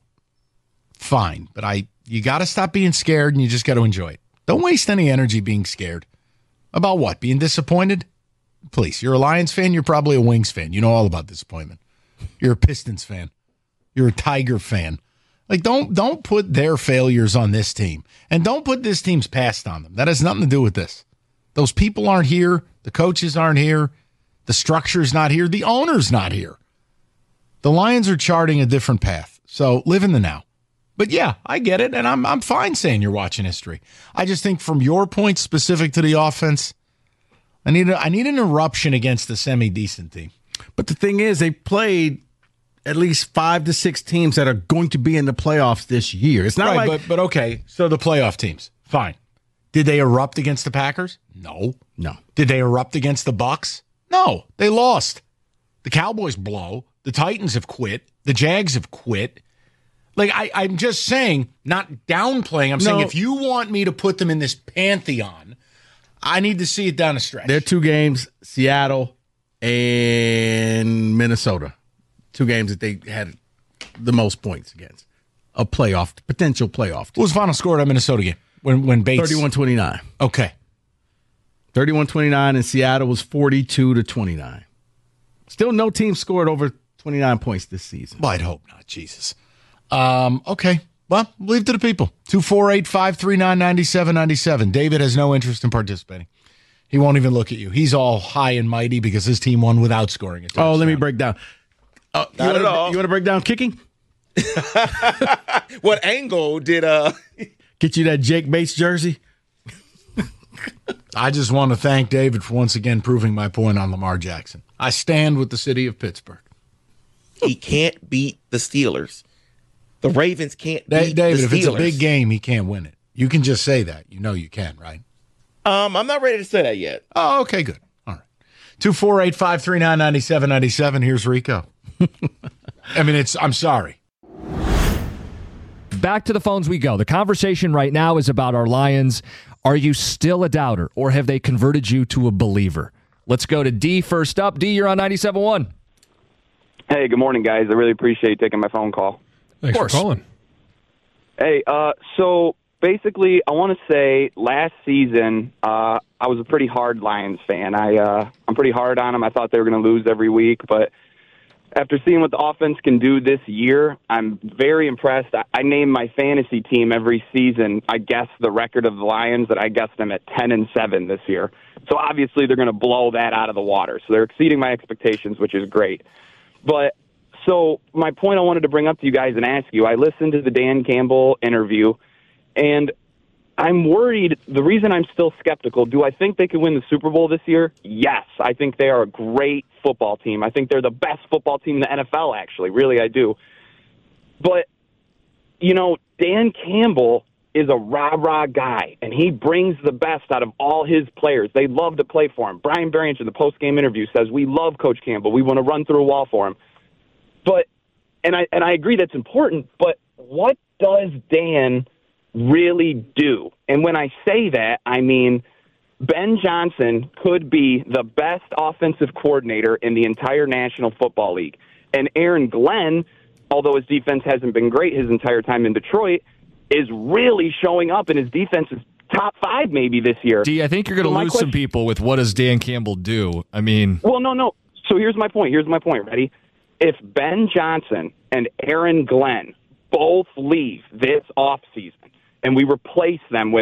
fine. But I, you got to stop being scared, and you just got to enjoy it. Don't waste any energy being scared. About what? Being disappointed? Please, you're a Lions fan. You're probably a Wings fan. You know all about disappointment. You're a Pistons fan. You're a Tiger fan. Like, don't don't put their failures on this team. And don't put this team's past on them. That has nothing to do with this. Those people aren't here. The coaches aren't here. The structure's not here. The owner's not here. The Lions are charting a different path. So live in the now. But yeah, I get it, and I'm I'm fine saying you're watching history. I just think from your point specific to the offense, I need a, I need an eruption against a semi-decent team. But the thing is, they played at least five to six teams that are going to be in the playoffs this year. It's not right, like, but but okay. So the playoff teams, fine. Did they erupt against the Packers? No, no. Did they erupt against the Bucks? No, they lost. The Cowboys blow. The Titans have quit. The Jags have quit. Like, I, I'm just saying, not downplaying. I'm saying No. if you want me to put them in this pantheon, I need to see it down a stretch. They're two games, Seattle and Minnesota. Two games that they had the most points against. A playoff, potential playoff team. What was the final score of that Minnesota game? When when Bates? thirty-one twenty-nine. Okay. thirty-one twenty-nine, and Seattle was forty-two to twenty-nine. Still no team scored over twenty-nine points this season. Well, I'd hope not. Jesus. Um, okay. Well, leave it to the people. two four eight, five three nine, nine seven nine seven. David has no interest in participating. He won't even look at you. He's all high and mighty because his team won without scoring it. Oh, let me break down. Uh, you Not wanna, at all. You want to break down kicking? What angle did uh get you that Jake Bates jersey? I just want to thank David for once again proving my point on Lamar Jackson. I stand with the city of Pittsburgh. He can't beat the Steelers. The Ravens can't Da- beat David, the if it's a Steelers. big game, he can't win it. You can just say that. You know you can, right? Um, I'm not ready to say that yet. Oh, okay, good. All right. two four eight, five three nine, nine seven nine seven. Here's Rico. I mean, it's, I'm sorry. Back to the phones we go. The conversation right now is about our Lions. Are you still a doubter, or have they converted you to a believer? Let's go to D first up. D, you're on ninety-seven point one. Hey, good morning, guys. I really appreciate taking my phone call. Thanks for calling. Hey, uh, so basically, I want to say last season, uh, I was a pretty hard Lions fan. I, uh, I'm pretty hard on them. I thought they were going to lose every week, but after seeing what the offense can do this year, I'm very impressed. I, I name my fantasy team every season. I guess the record of the Lions, that I guess them at ten and seven this year. So obviously they're going to blow that out of the water. So they're exceeding my expectations, which is great. But so my point I wanted to bring up to you guys and ask you, I listened to the Dan Campbell interview, and I'm worried. The reason I'm still skeptical, do I think they could win the Super Bowl this year? Yes. I think they are a great football team. I think they're the best football team in the N F L, actually. Really, I do. But, you know, Dan Campbell is a rah-rah guy, and he brings the best out of all his players. They love to play for him. Brian Barrientos in the post-game interview says, we love Coach Campbell. We want to run through a wall for him. But, and I and I agree that's important, but what does Dan really do? And when I say that, I mean Ben Johnson could be the best offensive coordinator in the entire National Football League. And Aaron Glenn, although his defense hasn't been great his entire time in Detroit, is really showing up, and his defense is top five maybe this year. D, I think you're going to So my lose some question- people with what does Dan Campbell do? I mean, Well, no, no. So here's my point. Here's my point. Ready? If Ben Johnson and Aaron Glenn both leave this offseason and we replace them with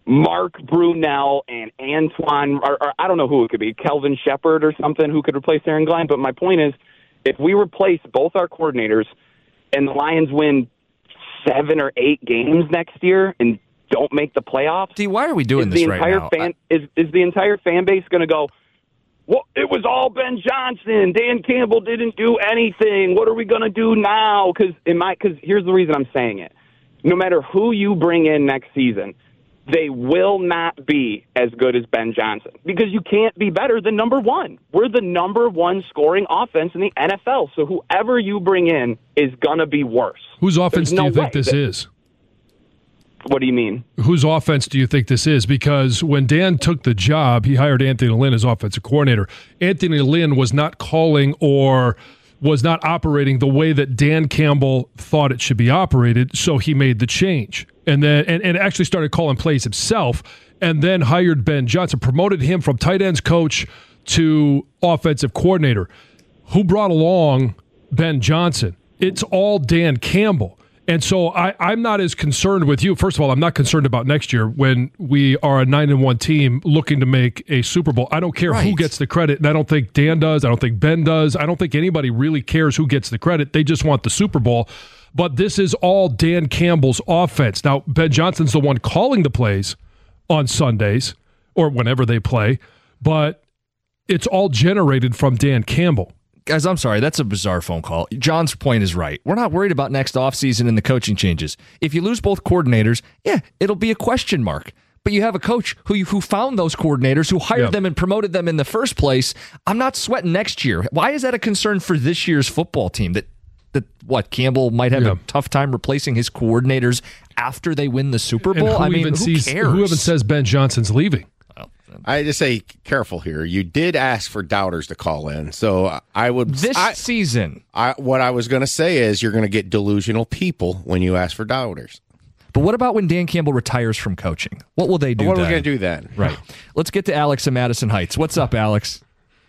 Mark Brunell and Antoine, or, or I don't know who it could be, Kelvin Shepard or something who could replace Aaron Glenn. But my point is, if we replace both our coordinators and the Lions win seven or eight games next year and don't make the playoffs, D, why are we doing is this the right entire now? Fan, is, is the entire fan base going to go, well, it was all Ben Johnson. Dan Campbell didn't do anything. What are we going to do now? Because in my, because here's the reason I'm saying it. No matter who you bring in next season, they will not be as good as Ben Johnson because you can't be better than number one. We're the number one scoring offense in the N F L. So whoever you bring in is going to be worse. Whose offense There's do no you think way this that- is? What do you mean? Whose offense do you think this is? Because when Dan took the job, he hired Anthony Lynn as offensive coordinator. Anthony Lynn was not calling or was not operating the way that Dan Campbell thought it should be operated, so he made the change. And then and, and actually started calling plays himself, and then hired Ben Johnson, promoted him from tight ends coach to offensive coordinator. Who brought along Ben Johnson? It's all Dan Campbell. And so I, I'm not as concerned with you. First of all, I'm not concerned about next year when we are a nine and one team looking to make a Super Bowl. I don't care Right. who gets the credit, and I don't think Dan does. I don't think Ben does. I don't think anybody really cares who gets the credit. They just want the Super Bowl. But this is all Dan Campbell's offense. Now, Ben Johnson's the one calling the plays on Sundays or whenever they play, but it's all generated from Dan Campbell. Guys, I'm sorry. That's a bizarre phone call. John's point is right. We're not worried about next offseason and the coaching changes. If you lose both coordinators, yeah, it'll be a question mark. But you have a coach who you, who found those coordinators, who hired Yeah. them and promoted them in the first place. I'm not sweating next year. Why is that a concern for this year's football team? That, that what, Campbell might have Yeah. a tough time replacing his coordinators after they win the Super And Bowl? who I mean, even who sees, cares? Who even says Ben Johnson's leaving? I just say careful here. You did ask for doubters to call in, so I would This I, season. I, what I was going to say is you're going to get delusional people when you ask for doubters. But what about when Dan Campbell retires from coaching? What will they do What then? are we going to do then? Right. Let's get to Alex in Madison Heights. What's up, Alex?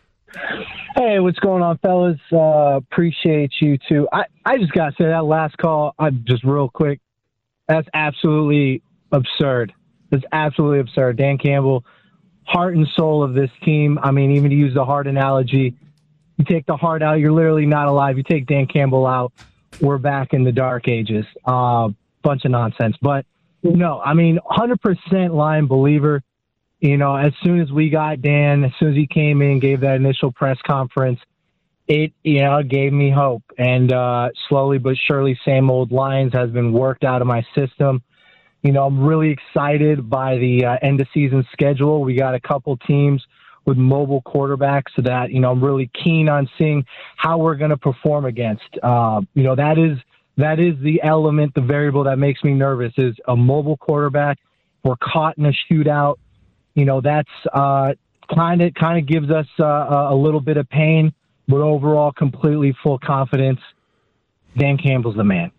Hey, what's going on, fellas? Uh, appreciate you too. I, I just got to say that last call, I just real quick, that's absolutely absurd. That's absolutely absurd. Dan Campbell, heart and soul of this team. I mean, even to use the heart analogy, you take the heart out, you're literally not alive. You take Dan Campbell out, we're back in the dark ages. Uh, bunch of nonsense. But, no, I mean, one hundred percent Lion believer. You know, as soon as we got Dan, as soon as he came in, gave that initial press conference, it, you know, gave me hope. And uh, slowly but surely, same old Lions has been worked out of my system. You know, I'm really excited by the uh, end of season schedule. We got a couple teams with mobile quarterbacks so that, you know, I'm really keen on seeing how we're going to perform against. Uh, you know, that is that is the element, the variable that makes me nervous is a mobile quarterback. We're caught in a shootout. You know, that's uh, kind of kind of gives us uh, a little bit of pain, but overall, completely full confidence. Dan Campbell's the man.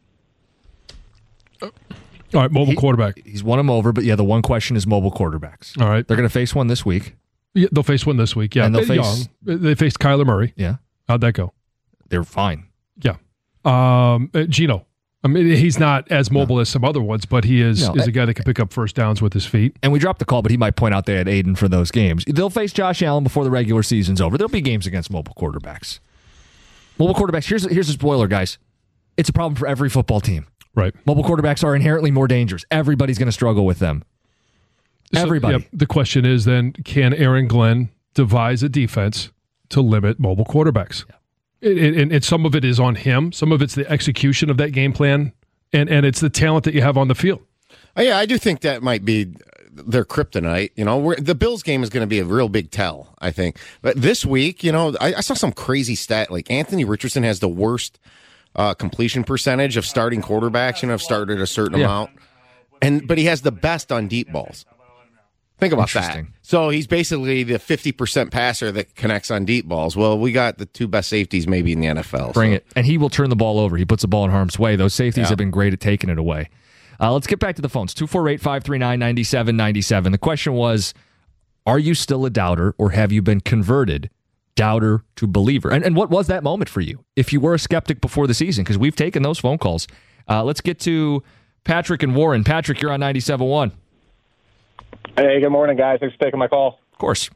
All right, mobile He- quarterback. He's won them over, but yeah, the one question is mobile quarterbacks. All right. They're going to face one this week. Yeah, they'll face one this week. Yeah, And they'll They're face- young. They faced Kyler Murray. Yeah. How'd that go? They're fine. Yeah. Um, uh, Gino. I mean, he's not as mobile as some other ones, but he is No, is uh, a guy that can pick up first downs with his feet. And we dropped the call, but he might point out they had Aiden for those games. They'll face Josh Allen before the regular season's over. There'll be games against mobile quarterbacks. Mobile quarterbacks, here's, here's a spoiler, guys. It's a problem for every football team. Right. Mobile quarterbacks are inherently more dangerous. Everybody's going to struggle with them. So, Everybody. yeah, the question is then, can Aaron Glenn devise a defense to limit mobile quarterbacks? Yeah. It, it, and, and some of it is on him. Some of it's the execution of that game plan, and, and it's the talent that you have on the field. Oh, yeah, I do think that might be their kryptonite. You know, we're, the Bills game is going to be a real big tell, I think. But this week, you know, I, I saw some crazy stat. Like Anthony Richardson has the worst uh, completion percentage of starting quarterbacks. You know, have started a certain Yeah. amount, and but he has the best on deep balls. Think about that. Interesting. So he's basically the fifty percent passer that connects on deep balls. Well, we got the two best safeties maybe in the N F L. Bring so. it. And he will turn the ball over. He puts the ball in harm's way. Those safeties Yeah. have been great at taking it away. Uh, let's get back to the phones. two four eight, five three nine, nine seven nine seven. The question was, are you still a doubter or have you been converted doubter to believer? And, and what was that moment for you if you were a skeptic before the season? Because we've taken those phone calls. Uh, let's get to Patrick and Warren. Patrick, you're on ninety-seven point one. Hey, good morning, guys. Thanks for taking my call. Of course.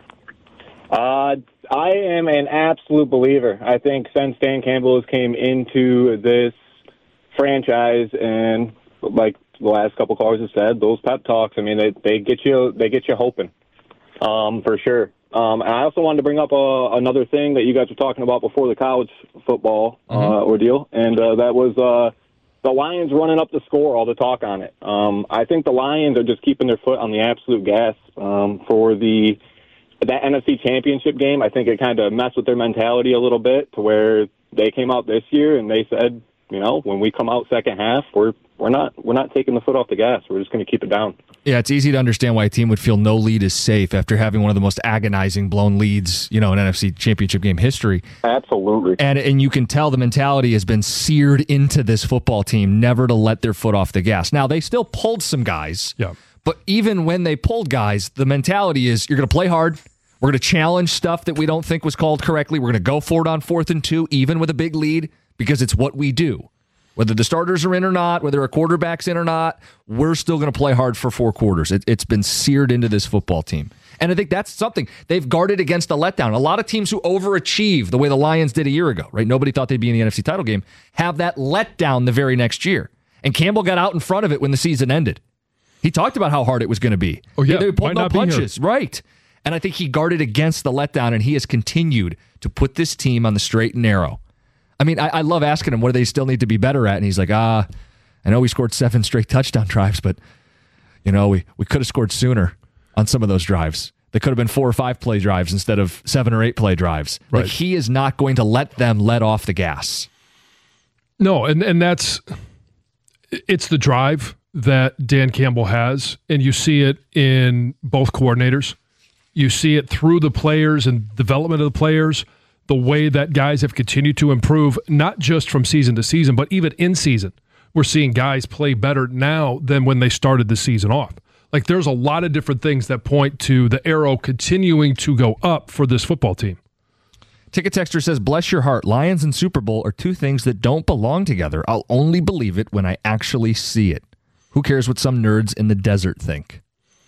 Uh, I am an absolute believer. I think since Dan Campbell has came into this franchise, and like the last couple callers have said, those pep talks, I mean, they, they get you they get you hoping, um, for sure. Um, and I also wanted to bring up uh, another thing that you guys were talking about before the college football uh, mm-hmm. ordeal, and uh, that was uh, the Lions running up the score, all the talk on it. Um, I think the Lions are just keeping their foot on the absolute gas um, for the that N F C Championship game. I think it kind of messed with their mentality a little bit to where they came out this year and they said, you know, when we come out second half, we're we're not we're not taking the foot off the gas. We're just going to keep it down. Yeah, it's easy to understand why a team would feel no lead is safe after having one of the most agonizing blown leads, you know, in N F C Championship game history. Absolutely. And and you can tell the mentality has been seared into this football team, never to let their foot off the gas. Now, they still pulled some guys. Yeah. But even when they pulled guys, the mentality is you're going to play hard. We're going to challenge stuff that we don't think was called correctly. We're going to go for it on fourth and two, even with a big lead, because it's what we do. Whether the starters are in or not, whether a quarterback's in or not, we're still going to play hard for four quarters. It, it's been seared into this football team. And I think that's something. They've guarded against the letdown. A lot of teams who overachieve the way the Lions did a year ago, right? Nobody thought they'd be in the N F C title game, have that letdown the very next year. And Campbell got out in front of it when the season ended. He talked about how hard it was going to be. Oh, yeah. They pulled Might no not be punches. here. Right. And I think he guarded against the letdown, and he has continued to put this team on the straight and narrow. I mean, I, I love asking him what do they still need to be better at, and he's like, ah, I know we scored seven straight touchdown drives, but, you know, we, we could have scored sooner on some of those drives. They could have been four or five play drives instead of seven or eight play drives. Right. Like, he is not going to let them let off the gas. No, and, and that's it's the drive that Dan Campbell has, and you see it in both coordinators. You see it through the players and development of the players, the way that guys have continued to improve, not just from season to season, but even in season. We're seeing guys play better now than when they started the season off. Like, there's a lot of different things that point to the arrow continuing to go up for this football team. Ticket Texter says, bless your heart, Lions and Super Bowl are two things that don't belong together. I'll only believe it when I actually see it. Who cares what some nerds in the desert think?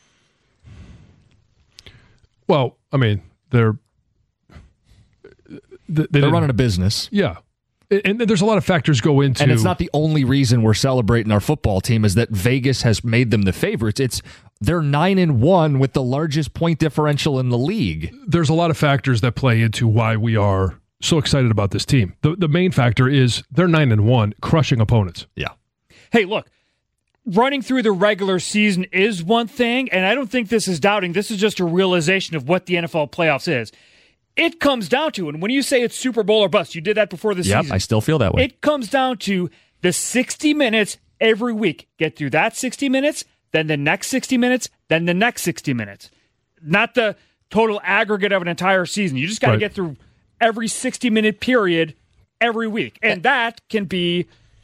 Well, I mean, they're they, they they're running a business. Yeah. And there's a lot of factors go into... And it's not the only reason we're celebrating our football team is that Vegas has made them the favorites. It's they're nine and one with the largest point differential in the league. There's a lot of factors that play into why we are so excited about this team. The the main factor is they're nine and one, crushing opponents. Yeah. Hey, look, running through the regular season is one thing, and I don't think this is doubting. This is just a realization of what the N F L playoffs is. It comes down to, and when you say it's Super Bowl or bust, you did that before the yep, season. I still feel that way. It comes down to the sixty minutes every week. Get through that sixty minutes, then the next sixty minutes, then the next sixty minutes. Not the total aggregate of an entire season. You just got to Right. get through every sixty-minute period every week. And that can be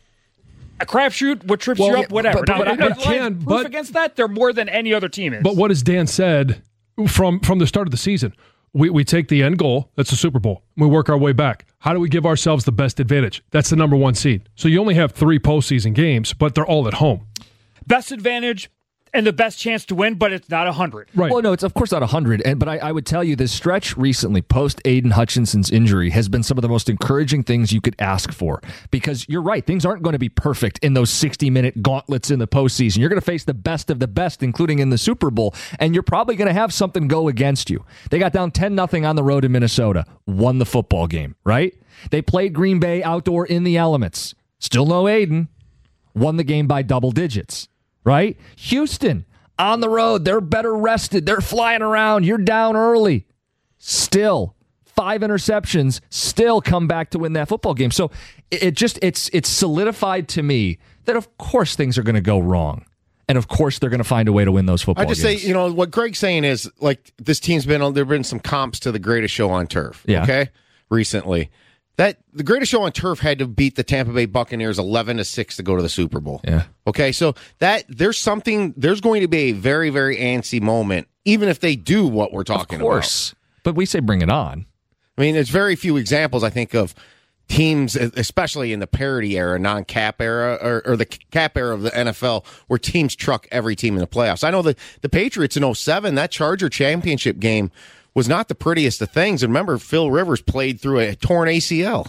a crapshoot, what trips Well, you up, whatever. but- but- now, but it can, proof but- against that, they're more than any other team is. But what has Dan said from from the start of the season? We we take the end goal, that's the Super Bowl. We work our way back. How do we give ourselves the best advantage? That's the number one seed. So you only have three postseason games, but they're all at home. Best advantage and the best chance to win, but it's not one hundred. Right. Well, no, it's of course not one hundred. And, but I, I would tell you this stretch recently, post Aiden Hutchinson's injury, has been some of the most encouraging things you could ask for. Because you're right, things aren't going to be perfect in those sixty-minute gauntlets in the postseason. You're going to face the best of the best, including in the Super Bowl, and you're probably going to have something go against you. They got down ten nothing on the road in Minnesota, won the football game, right? They played Green Bay outdoor in the elements. Still no Aiden. Won the game by double digits, right? Houston, on the road, they're better rested. They're flying around. You're down early. Still, five interceptions, still come back to win that football game. So it, it just, it's it's solidified to me that of course things are going to go wrong. And of course they're going to find a way to win those football I just games. say, you know, what Greg's saying is, like, this team's been on, there have been some comps to the greatest show on turf, Yeah. okay, recently. That the greatest show on turf had to beat the Tampa Bay Buccaneers eleven to six to go to the Super Bowl. Yeah. Okay, so that there's something there's going to be a very, very antsy moment, even if they do what we're talking Of course. But we say bring it on. about. I mean, there's very few examples, I think, of teams, especially in the parity era, non-cap era, or, or the cap era of the N F L, where teams truck every team in the playoffs. I know the, the Patriots in oh seven, that Charger championship game was not the prettiest of things. And remember, Phil Rivers played through a torn A C L.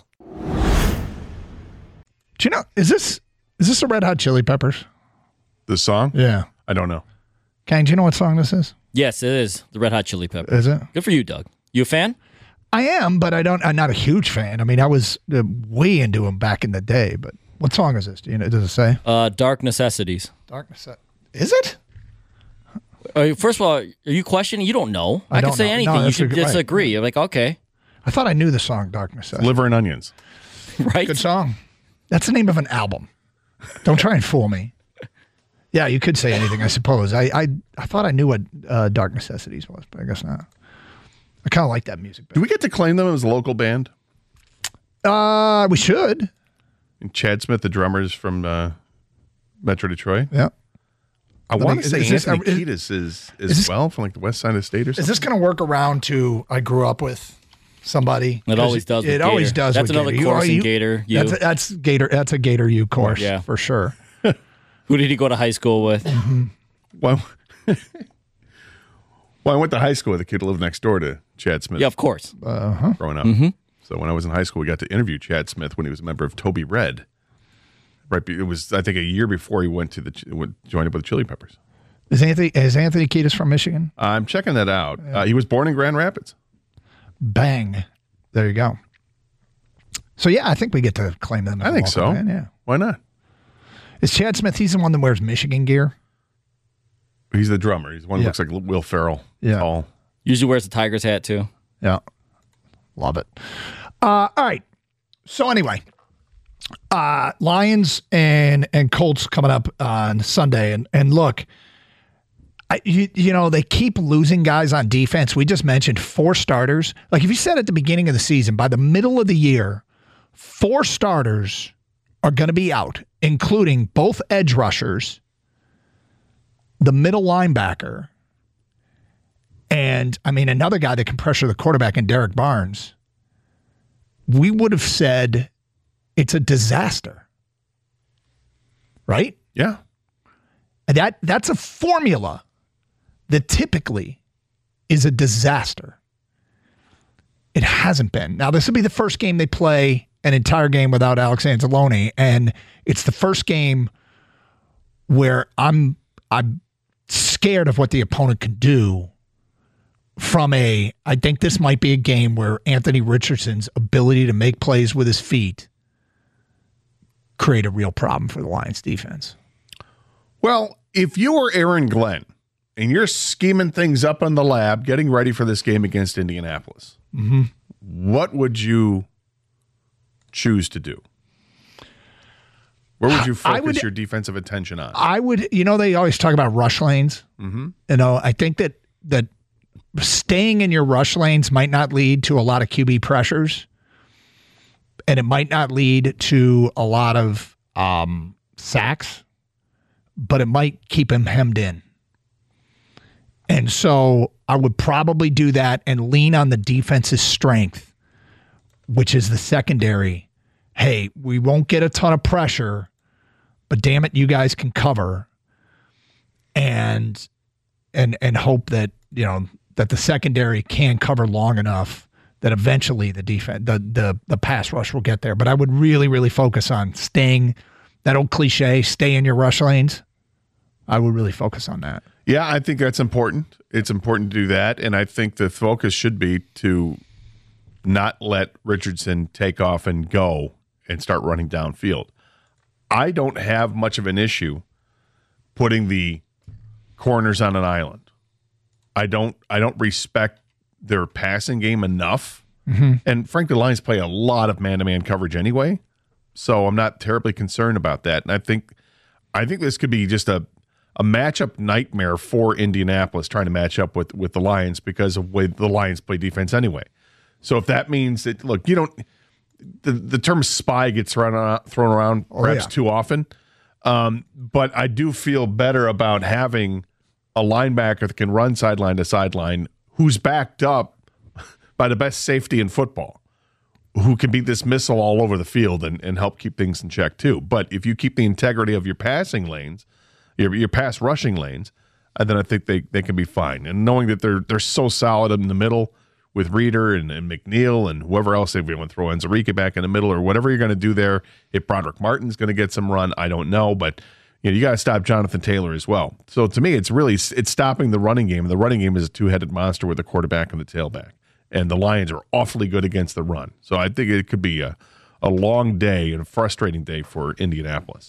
Do you know, is this is this the Red Hot Chili Peppers? The song? Yeah. I don't know. Kang, do you know what song this is? Yes, it is the Red Hot Chili Peppers. Is it? Good for you, Doug. You a fan? I am, but I don't. I'm not a huge fan. I mean, I was uh, way into them back in the day. But what song is this? Do you know? Does it say? Uh, Dark Necessities. Dark Necessities. Is it? Uh, first of all, are you questioning? You don't know. I, I can don't say know. anything. No, you that's should a good- just right. agree. I'm like, okay, I thought I knew the song Dark Necessities. Liver and Onions. right? Good song. That's the name of an album. Don't try and fool me. Yeah, you could say anything, I suppose. I I, I thought I knew what uh, Dark Necessities was, but I guess not. I kind of like that music. Do we get to claim them as a local band? Uh, we should. And Chad Smith, the drummer, is from uh, Metro Detroit. Yeah. I I want think- to say is this- Anthony is- Kiedis is, is, is this- well from like the west side of the state or something. Is this going to work around to I grew up with somebody? It always does with It always Gator. does. That's with another Gator. course in you- Gator, you. That's, that's Gator. That's a Gator U course. Yeah. for sure. Who did he go to high school with? Well, well, I went to high school with a kid who lived next door to Chad Smith. Yeah, of course. Uh-huh. Growing up. Mhm. So when I was in high school, we got to interview Chad Smith when he was a member of Toby Red. Right, be- it was I think a year before he went to the Ch- went, joined up with the Chili Peppers. Is Anthony is Anthony Kiedis from Michigan? I'm checking that out. Uh, he was born in Grand Rapids. Bang. There you go. So yeah, I think we get to claim them. As I a think local so. band, yeah. Why not? Is Chad Smith? He's the one that wears Michigan gear. He's the drummer. He's the one who Yeah. looks like Will Ferrell. Yeah. Tall. Usually wears a Tigers hat too. Yeah. Love it. Uh, all right. So anyway, uh, Lions and and Colts coming up on Sunday, and and look, I, you you know they keep losing guys on defense. We just mentioned four starters. Like if you said at the beginning of the season, by the middle of the year, four starters are going to be out, including both edge rushers, the middle linebacker, and I mean another guy that can pressure the quarterback in Derek Barnes. We would have said it's a disaster, right? Yeah. And that that's a formula that typically is a disaster. It hasn't been. Now, this will be the first game they play an entire game without Alex Anzalone, and it's the first game where I'm I'm scared of what the opponent can do. From a, I think this might be a game where Anthony Richardson's ability to make plays with his feet create a real problem for the Lions defense. Well, if you were Aaron Glenn and you're scheming things up on the lab, getting ready for this game against Indianapolis, Mm-hmm. what would you choose to do? Where would you I focus would- your defensive attention on? I would, you know, they always talk about rush lanes. Mm-hmm. You know, I think that that staying in your rush lanes might not lead to a lot of Q B pressures, and it might not lead to a lot of um, sacks, but it might keep him hemmed in. And so I would probably do that and lean on the defense's strength, which is the secondary. Hey, we won't get a ton of pressure, but damn it, you guys can cover. And and and hope that, you know, that the secondary can cover long enough that eventually the defense, the the the pass rush will get there. But I would really, really focus on staying, that old cliche, stay in your rush lanes. I would really focus on that. Yeah, I think that's important. It's important to do that. And I think the focus should be to not let Richardson take off and go and start running downfield. I don't have much of an issue putting the corners on an island. I don't I don't respect their passing game enough. Mm-hmm. And frankly, the Lions play a lot of man-to-man coverage anyway. So I'm not terribly concerned about that. And I think I think this could be just a a matchup nightmare for Indianapolis trying to match up with, with the Lions because of the way the Lions play defense anyway. So if that means that, look, you don't, the, the term spy gets thrown around, thrown around perhaps yeah. too often. Um, but I do feel better about having a linebacker that can run sideline to sideline who's backed up by the best safety in football, who can beat this missile all over the field and, and help keep things in check too. But if you keep the integrity of your passing lanes, your your pass rushing lanes, and then I think they, they can be fine. And knowing that they're they're so solid in the middle with Reeder and, and McNeil and whoever else, if you want to throw Enzarika back in the middle or whatever you're going to do there, if Broderick Martin's going to get some run, I don't know. But you know, you got to stop Jonathan Taylor as well. So to me, it's really it's stopping the running game. The running game is a two-headed monster with the quarterback and the tailback. And the Lions are awfully good against the run. So I think it could be a, a long day and a frustrating day for Indianapolis.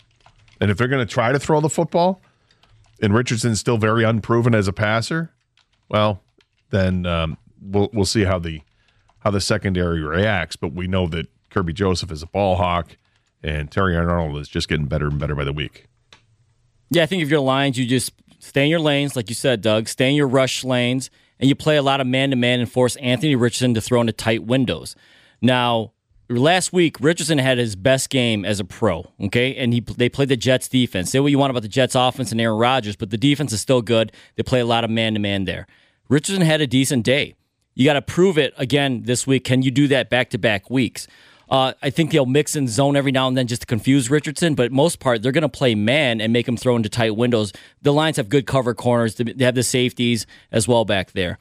And if they're going to try to throw the football, and Richardson's still very unproven as a passer, well, then um, we'll we'll see how the how the secondary reacts. But we know that Kirby Joseph is a ball hawk, and Terry Arnold is just getting better and better by the week. Yeah, I think if you're the Lions, you just stay in your lanes, like you said, Doug. Stay in your rush lanes, and you play a lot of man-to-man and force Anthony Richardson to throw into tight windows. Now, last week, Richardson had his best game as a pro, okay? And he they played the Jets defense. Say what you want about the Jets offense and Aaron Rodgers, but the defense is still good. They play a lot of man-to-man there. Richardson had a decent day. You got to prove it again this week. Can you do that back-to-back weeks? Uh, I think they'll mix in zone every now and then just to confuse Richardson, but most part, they're going to play man and make him throw into tight windows. The Lions have good cover corners. They have the safeties as well back there.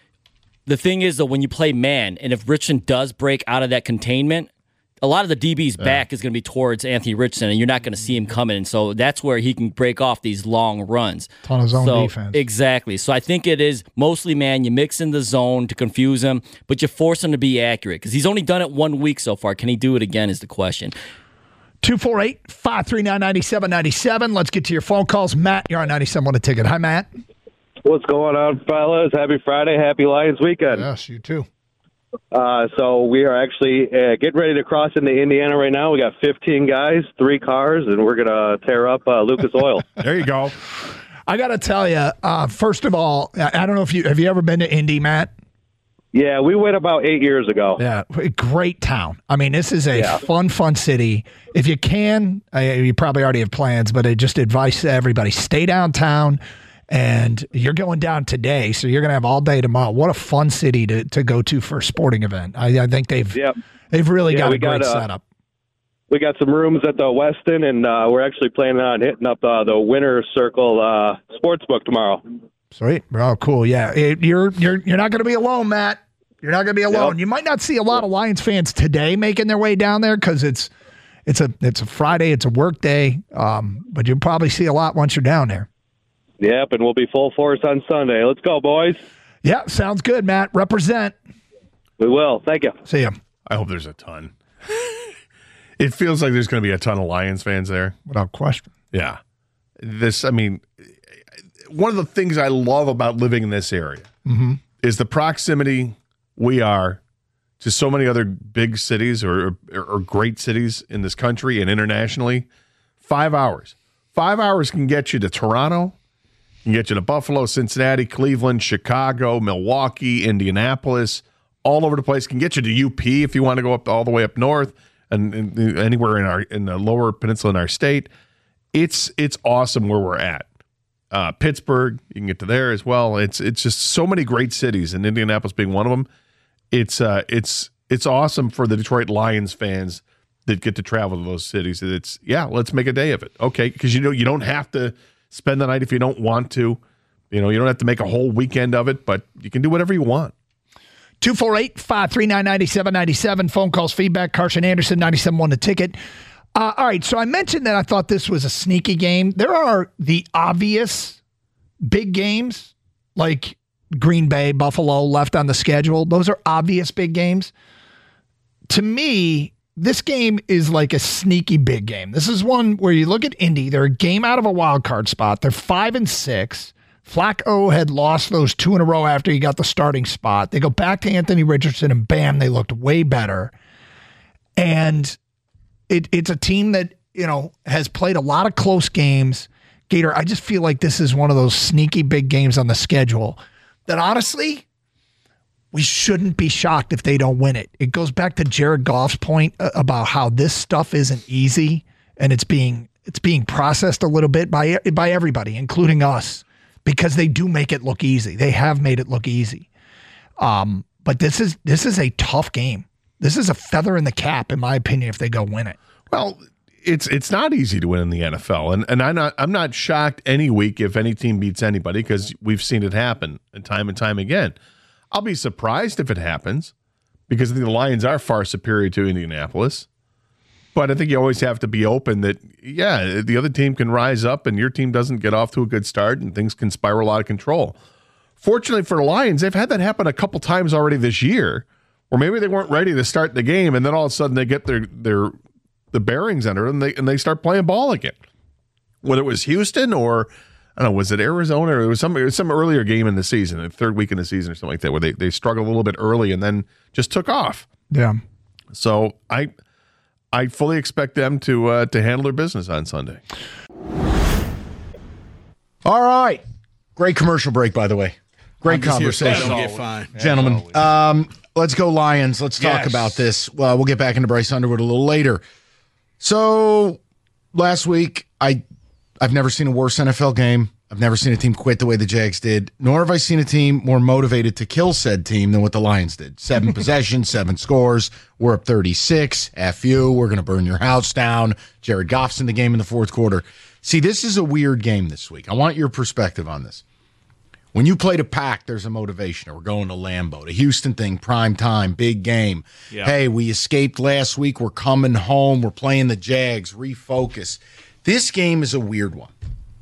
The thing is, though, when you play man, and if Richardson does break out of that containment, a lot of the D B's yeah. back is going to be towards Anthony Richardson, and you're not going to see him coming. And so that's where he can break off these long runs. Ton of zone so, defense. Exactly. So I think it is mostly man. You mix in the zone to confuse him, but you force him to be accurate because he's only done it one week so far. Can he do it again is the question. two four eight, five three nine, nine seven nine seven. Let's get to your phone calls. Matt, you're on ninety-seven on the ticket. Hi, Matt. What's going on, fellas? Happy Friday. Happy Lions weekend. Yes, you too. Uh, so we are actually uh, getting ready to cross into Indiana right now. We got fifteen guys, three cars, and we're going to tear up uh, Lucas Oil. There you go. I got to tell you, uh, first of all, I don't know if you have you ever been to Indy, Matt? Yeah, we went about eight years ago. Yeah, great town. I mean, this is a yeah. fun, fun city. If you can, uh, you probably already have plans, but I just advise to everybody, stay downtown. And you're going down today, so you're going to have all day tomorrow. What a fun city to, to go to for a sporting event. I, I think they've yep. they've really yeah, got a great got, uh, setup. We got some rooms at the Westin, and uh, we're actually planning on hitting up uh, the Winner's Circle uh, Sportsbook tomorrow. Sweet. Oh, cool. Yeah, it, you're you're you're not going to be alone, Matt. You're not going to be alone. Yep. You might not see a lot of Lions fans today making their way down there because it's it's a it's a Friday, it's a work day, um, but you'll probably see a lot once you're down there. Yep, and we'll be full force on Sunday. Let's go, boys. Yeah, sounds good, Matt. Represent. We will. Thank you. See you. I hope there's a ton. It feels like there's going to be a ton of Lions fans there. Without question. Yeah. This, I mean, one of the things I love about living in this area mm-hmm. is the proximity we are to so many other big cities or, or, or great cities in this country and internationally. Five hours. Five hours can get you to Toronto, can get you to Buffalo, Cincinnati, Cleveland, Chicago, Milwaukee, Indianapolis, all over the place. Can get you to U P if you want to go up all the way up north and, and anywhere in our in the lower peninsula in our state. It's it's awesome where we're at. Uh, Pittsburgh, you can get to there as well. It's it's just so many great cities, and Indianapolis being one of them. It's uh it's it's awesome for the Detroit Lions fans that get to travel to those cities. It's yeah, let's make a day of it. Okay, because you know you don't have to spend the night if you don't want to. You know, you don't have to make a whole weekend of it, but you can do whatever you want. two four eight, five three nine, nine seven nine seven. Phone calls, feedback. Carson Anderson, ninety-seven one The Ticket. Uh, all right, so I mentioned that I thought this was a sneaky game. There are the obvious big games, like Green Bay, Buffalo, left on the schedule. Those are obvious big games. To me, this game is like a sneaky big game. This is one where you look at Indy. They're a game out of a wild card spot. They're five and six. Flacco had lost those two in a row after he got the starting spot. They go back to Anthony Richardson, and bam, they looked way better. And it, it's a team that, you know, has played a lot of close games. Gator, I just feel like this is one of those sneaky big games on the schedule that honestly, we shouldn't be shocked if they don't win it. It goes back to Jared Goff's point about how this stuff isn't easy, and it's being it's being processed a little bit by by everybody, including us, because they do make it look easy. They have made it look easy. Um, but this is this is a tough game. This is a feather in the cap, in my opinion, if they go win it. Well, it's it's not easy to win in the N F L, and and I'm not I'm not shocked any week if any team beats anybody because we've seen it happen and time and time again. I'll be surprised if it happens because the Lions are far superior to Indianapolis. But I think you always have to be open that, yeah, the other team can rise up and your team doesn't get off to a good start and things can spiral out of control. Fortunately for the Lions, they've had that happen a couple times already this year, or maybe they weren't ready to start the game and then all of a sudden they get their their the bearings under them and they, and they start playing ball again. Whether it was Houston or, I don't know, was it Arizona or it was some, it was some earlier game in the season, the third week in the season or something like that, where they, they struggled a little bit early and then just took off. Yeah. So I I fully expect them to uh, to handle their business on Sunday. All right. Great commercial break, by the way. Great conversation. Don't get fined. Gentlemen, um, let's go Lions. Let's talk Yes. about this. Well, we'll get back into Bryce Underwood a little later. So last week, I, I've never seen a worse N F L game. I've never seen a team quit the way the Jags did, nor have I seen a team more motivated to kill said team than what the Lions did. Seven possessions, seven scores. We're up thirty-six. F you. We're going to burn your house down. Jared Goff's in the game in the fourth quarter. See, this is a weird game this week. I want your perspective on this. When you play to pack, there's a motivation. We're going to Lambeau. The Houston thing, prime time, big game. Yeah. Hey, we escaped last week. We're coming home. We're playing the Jags. Refocus. This game is a weird one.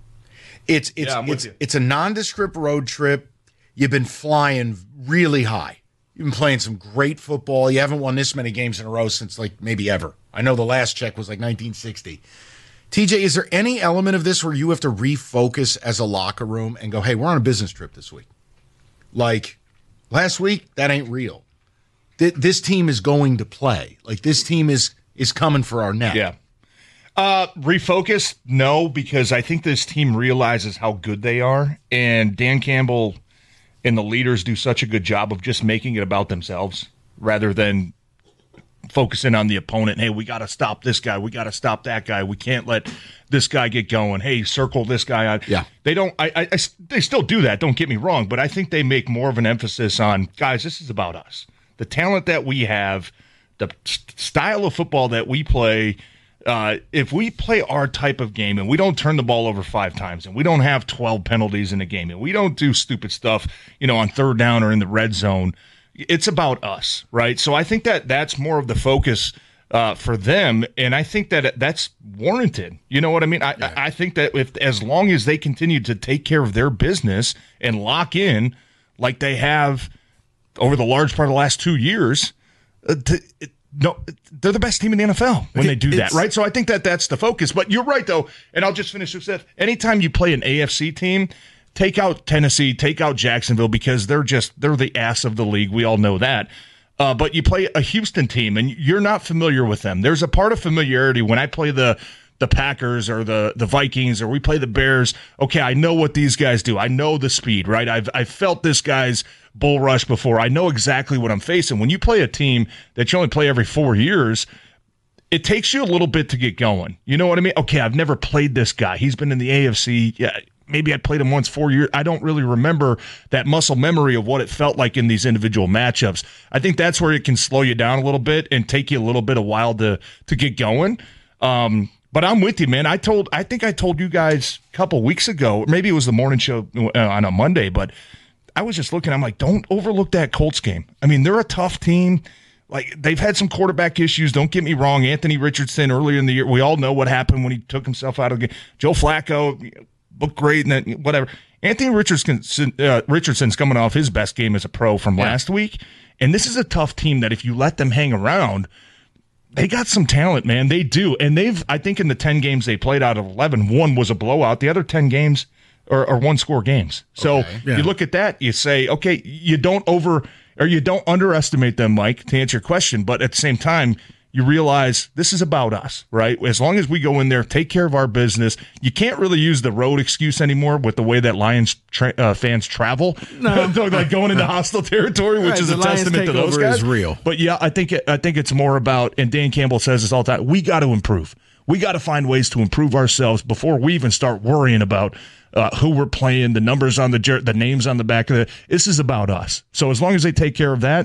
It's it's Yeah, I'm with it's you. it's a nondescript road trip. You've been flying really high. You've been playing some great football. You haven't won this many games in a row since like maybe ever. I know the last check was like nineteen sixty. T J, is there any element of this where you have to refocus as a locker room and go, hey, we're on a business trip this week? Like last week, that ain't real. Th- this team is going to play. Like this team is is coming for our neck. Yeah. Uh, refocus, no, because I think this team realizes how good they are, and Dan Campbell and the leaders do such a good job of just making it about themselves rather than focusing on the opponent. Hey, we got to stop this guy. We got to stop that guy. We can't let this guy get going. Hey, circle this guy out. Yeah. They don't. I, I, I. They still do that. Don't get me wrong, but I think they make more of an emphasis on, guys, this is about us. The talent that we have, the st- style of football that we play. Uh, if we play our type of game and we don't turn the ball over five times and we don't have twelve penalties in a game and we don't do stupid stuff, you know, on third down or in the red zone, it's about us, right? So I think that that's more of the focus uh, for them, and I think that that's warranted. You know what I mean? I, yeah. I think that if as long as they continue to take care of their business and lock in like they have over the large part of the last two years, uh, to, it, no, they're the best team in the N F L when they do that, right? So I think that that's the focus. But you're right, though, and I'll just finish with that. Anytime you play an A F C team, take out Tennessee, take out Jacksonville, because they're just they're the ass of the league. We all know that. Uh, but you play a Houston team, and you're not familiar with them. There's a part of familiarity when I play the the Packers or the the Vikings or we play the Bears. Okay, I know what these guys do. I know the speed, right? I've I've felt this guy's bull rush before. I know exactly what I'm facing. When you play a team that you only play every four years, it takes you a little bit to get going. You know what I mean? Okay, I've never played this guy. He's been in the A F C. Yeah, maybe I played him once four years. I don't really remember that muscle memory of what it felt like in these individual matchups. I think that's where it can slow you down a little bit and take you a little bit of while to to get going. Um, but I'm with you, man. I told, I think I told you guys a couple weeks ago, maybe it was the morning show on a Monday, but I was just looking, I'm like, don't overlook that Colts game. I mean, they're a tough team. Like, they've had some quarterback issues. Don't get me wrong. Anthony Richardson earlier in the year, we all know what happened when he took himself out of the game. Joe Flacco looked great and then whatever. Anthony Richardson, uh, Richardson's coming off his best game as a pro from yeah. last week. And this is a tough team that if you let them hang around, they got some talent, man. They do. And they've, I think in the ten games they played out of eleven, one was a blowout. The other ten games are, are one-score games. So okay. yeah. you look at that, you say, okay, you don't over or you don't underestimate them, Mike, to answer your question. But at the same time, you realize this is about us, right? As long as we go in there, take care of our business. You can't really use the road excuse anymore with the way that Lions tra- uh, fans travel. No. Like going into hostile territory, which right, is a testament to those guys. Is real. But yeah, I think it, I think it's more about, and Dan Campbell says this all the time, we got to improve. We got to find ways to improve ourselves before we even start worrying about uh, who we're playing, the numbers on the jer- the names on the back of it. This is about us. So as long as they take care of that,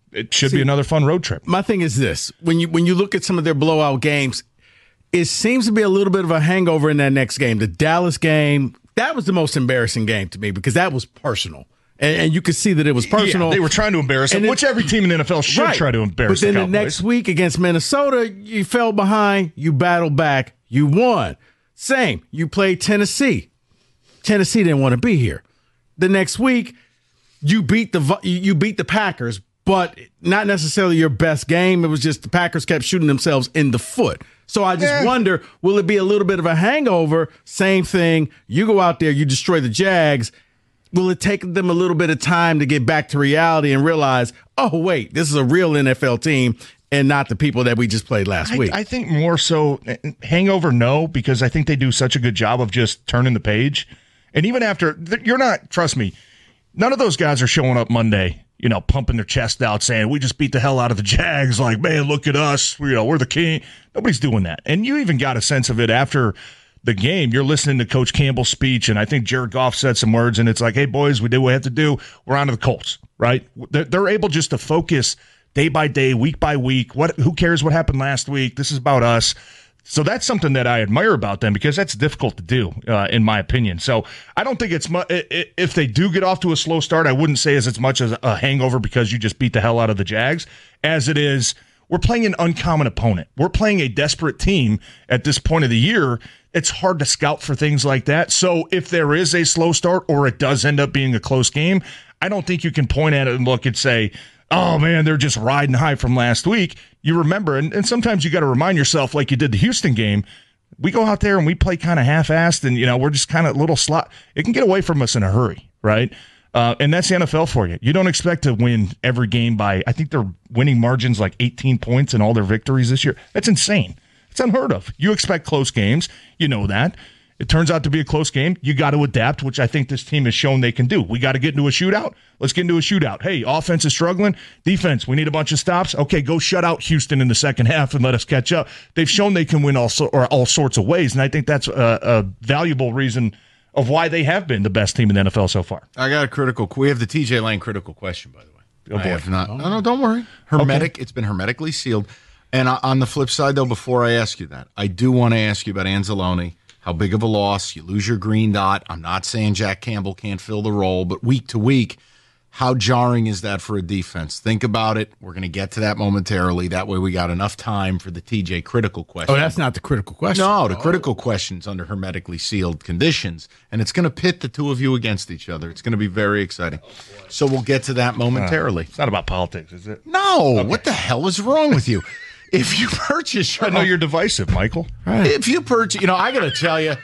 it should See, be another fun road trip. My thing is this: when you when you look at some of their blowout games, it seems to be a little bit of a hangover in that next game. The Dallas game, that was the most embarrassing game to me because that was personal. And, and you could see that it was personal. Yeah, they were trying to embarrass him, which every team in the N F L should right. try to embarrass. But then the, the next week against Minnesota, you fell behind, you battled back, you won. Same, you played Tennessee. Tennessee didn't want to be here. The next week, you beat the you beat the Packers, but not necessarily your best game. It was just the Packers kept shooting themselves in the foot. So I just yeah. wonder, will it be a little bit of a hangover? Same thing. You go out there, you destroy the Jags. Will it take them a little bit of time to get back to reality and realize, oh, wait, this is a real N F L team and not the people that we just played last I, week? I think more so hangover, no, because I think they do such a good job of just turning the page. And even after, you're not, trust me, none of those guys are showing up Monday, you know, pumping their chest out saying, we just beat the hell out of the Jags. Like, man, look at us. You know, we're the king. Nobody's doing that. And you even got a sense of it after the game. You're listening to Coach Campbell's speech, and I think Jared Goff said some words, and it's like, hey, boys, we did what we have to do. We're on to the Colts, right? They're, they're able just to focus day by day, week by week. What? Who cares what happened last week? This is about us. So that's something that I admire about them because that's difficult to do, uh, in my opinion. So I don't think it's mu- if they do get off to a slow start, I wouldn't say as as much as a hangover because you just beat the hell out of the Jags as it is we're playing an uncommon opponent. We're playing a desperate team at this point of the year. It's hard to scout for things like that. So if there is a slow start or it does end up being a close game, I don't think you can point at it and look and say, oh, man, they're just riding high from last week. You remember, and, and sometimes you got to remind yourself, like you did the Houston game, we go out there and we play kind of half-assed and, you know, we're just kind of little slot. It can get away from us in a hurry, right? Uh, and that's the N F L for you. You don't expect to win every game by, I think they're winning margins like eighteen points in all their victories this year. That's insane. It's unheard of. You expect close games. You know that. It turns out to be a close game. You got to adapt, which I think this team has shown they can do. We got to get into a shootout. Let's get into a shootout. Hey, offense is struggling. Defense, we need a bunch of stops. Okay, go shut out Houston in the second half and let us catch up. They've shown they can win all, so, or all sorts of ways, and I think that's a, a valuable reason of why they have been the best team in the N F L so far. I got a critical. We have the T J Lane critical question, by the way. Oh, boy. I have not. No, no, don't worry. Hermetic. Okay. It's been hermetically sealed. And on the flip side, though, before I ask you that, I do want to ask you about Anzalone. How big of a loss? You lose your green dot. I'm not saying Jack Campbell can't fill the role, but week to week, how jarring is that for a defense? Think about it. We're going to get to that momentarily. That way we got enough time for the T J critical question. Oh, that's not the critical question. No, the oh. critical question's under hermetically sealed conditions, and it's going to pit the two of you against each other. It's going to be very exciting. So we'll get to that momentarily. Uh, it's not about politics, is it? No. Okay. What the hell is wrong with you? If you purchase your I know you're divisive, Michael. Right. If you purchase, you know, I got to tell you,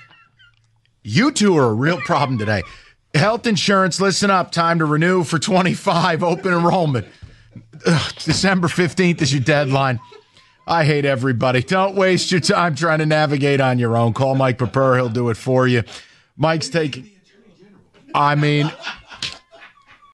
you two are a real problem today. Health insurance, listen up. Time to renew for twenty-five open enrollment. Ugh, December fifteenth is your deadline. I hate everybody. Don't waste your time trying to navigate on your own. Call Mike Purpur. He'll do it for you. Mike's taking, I mean,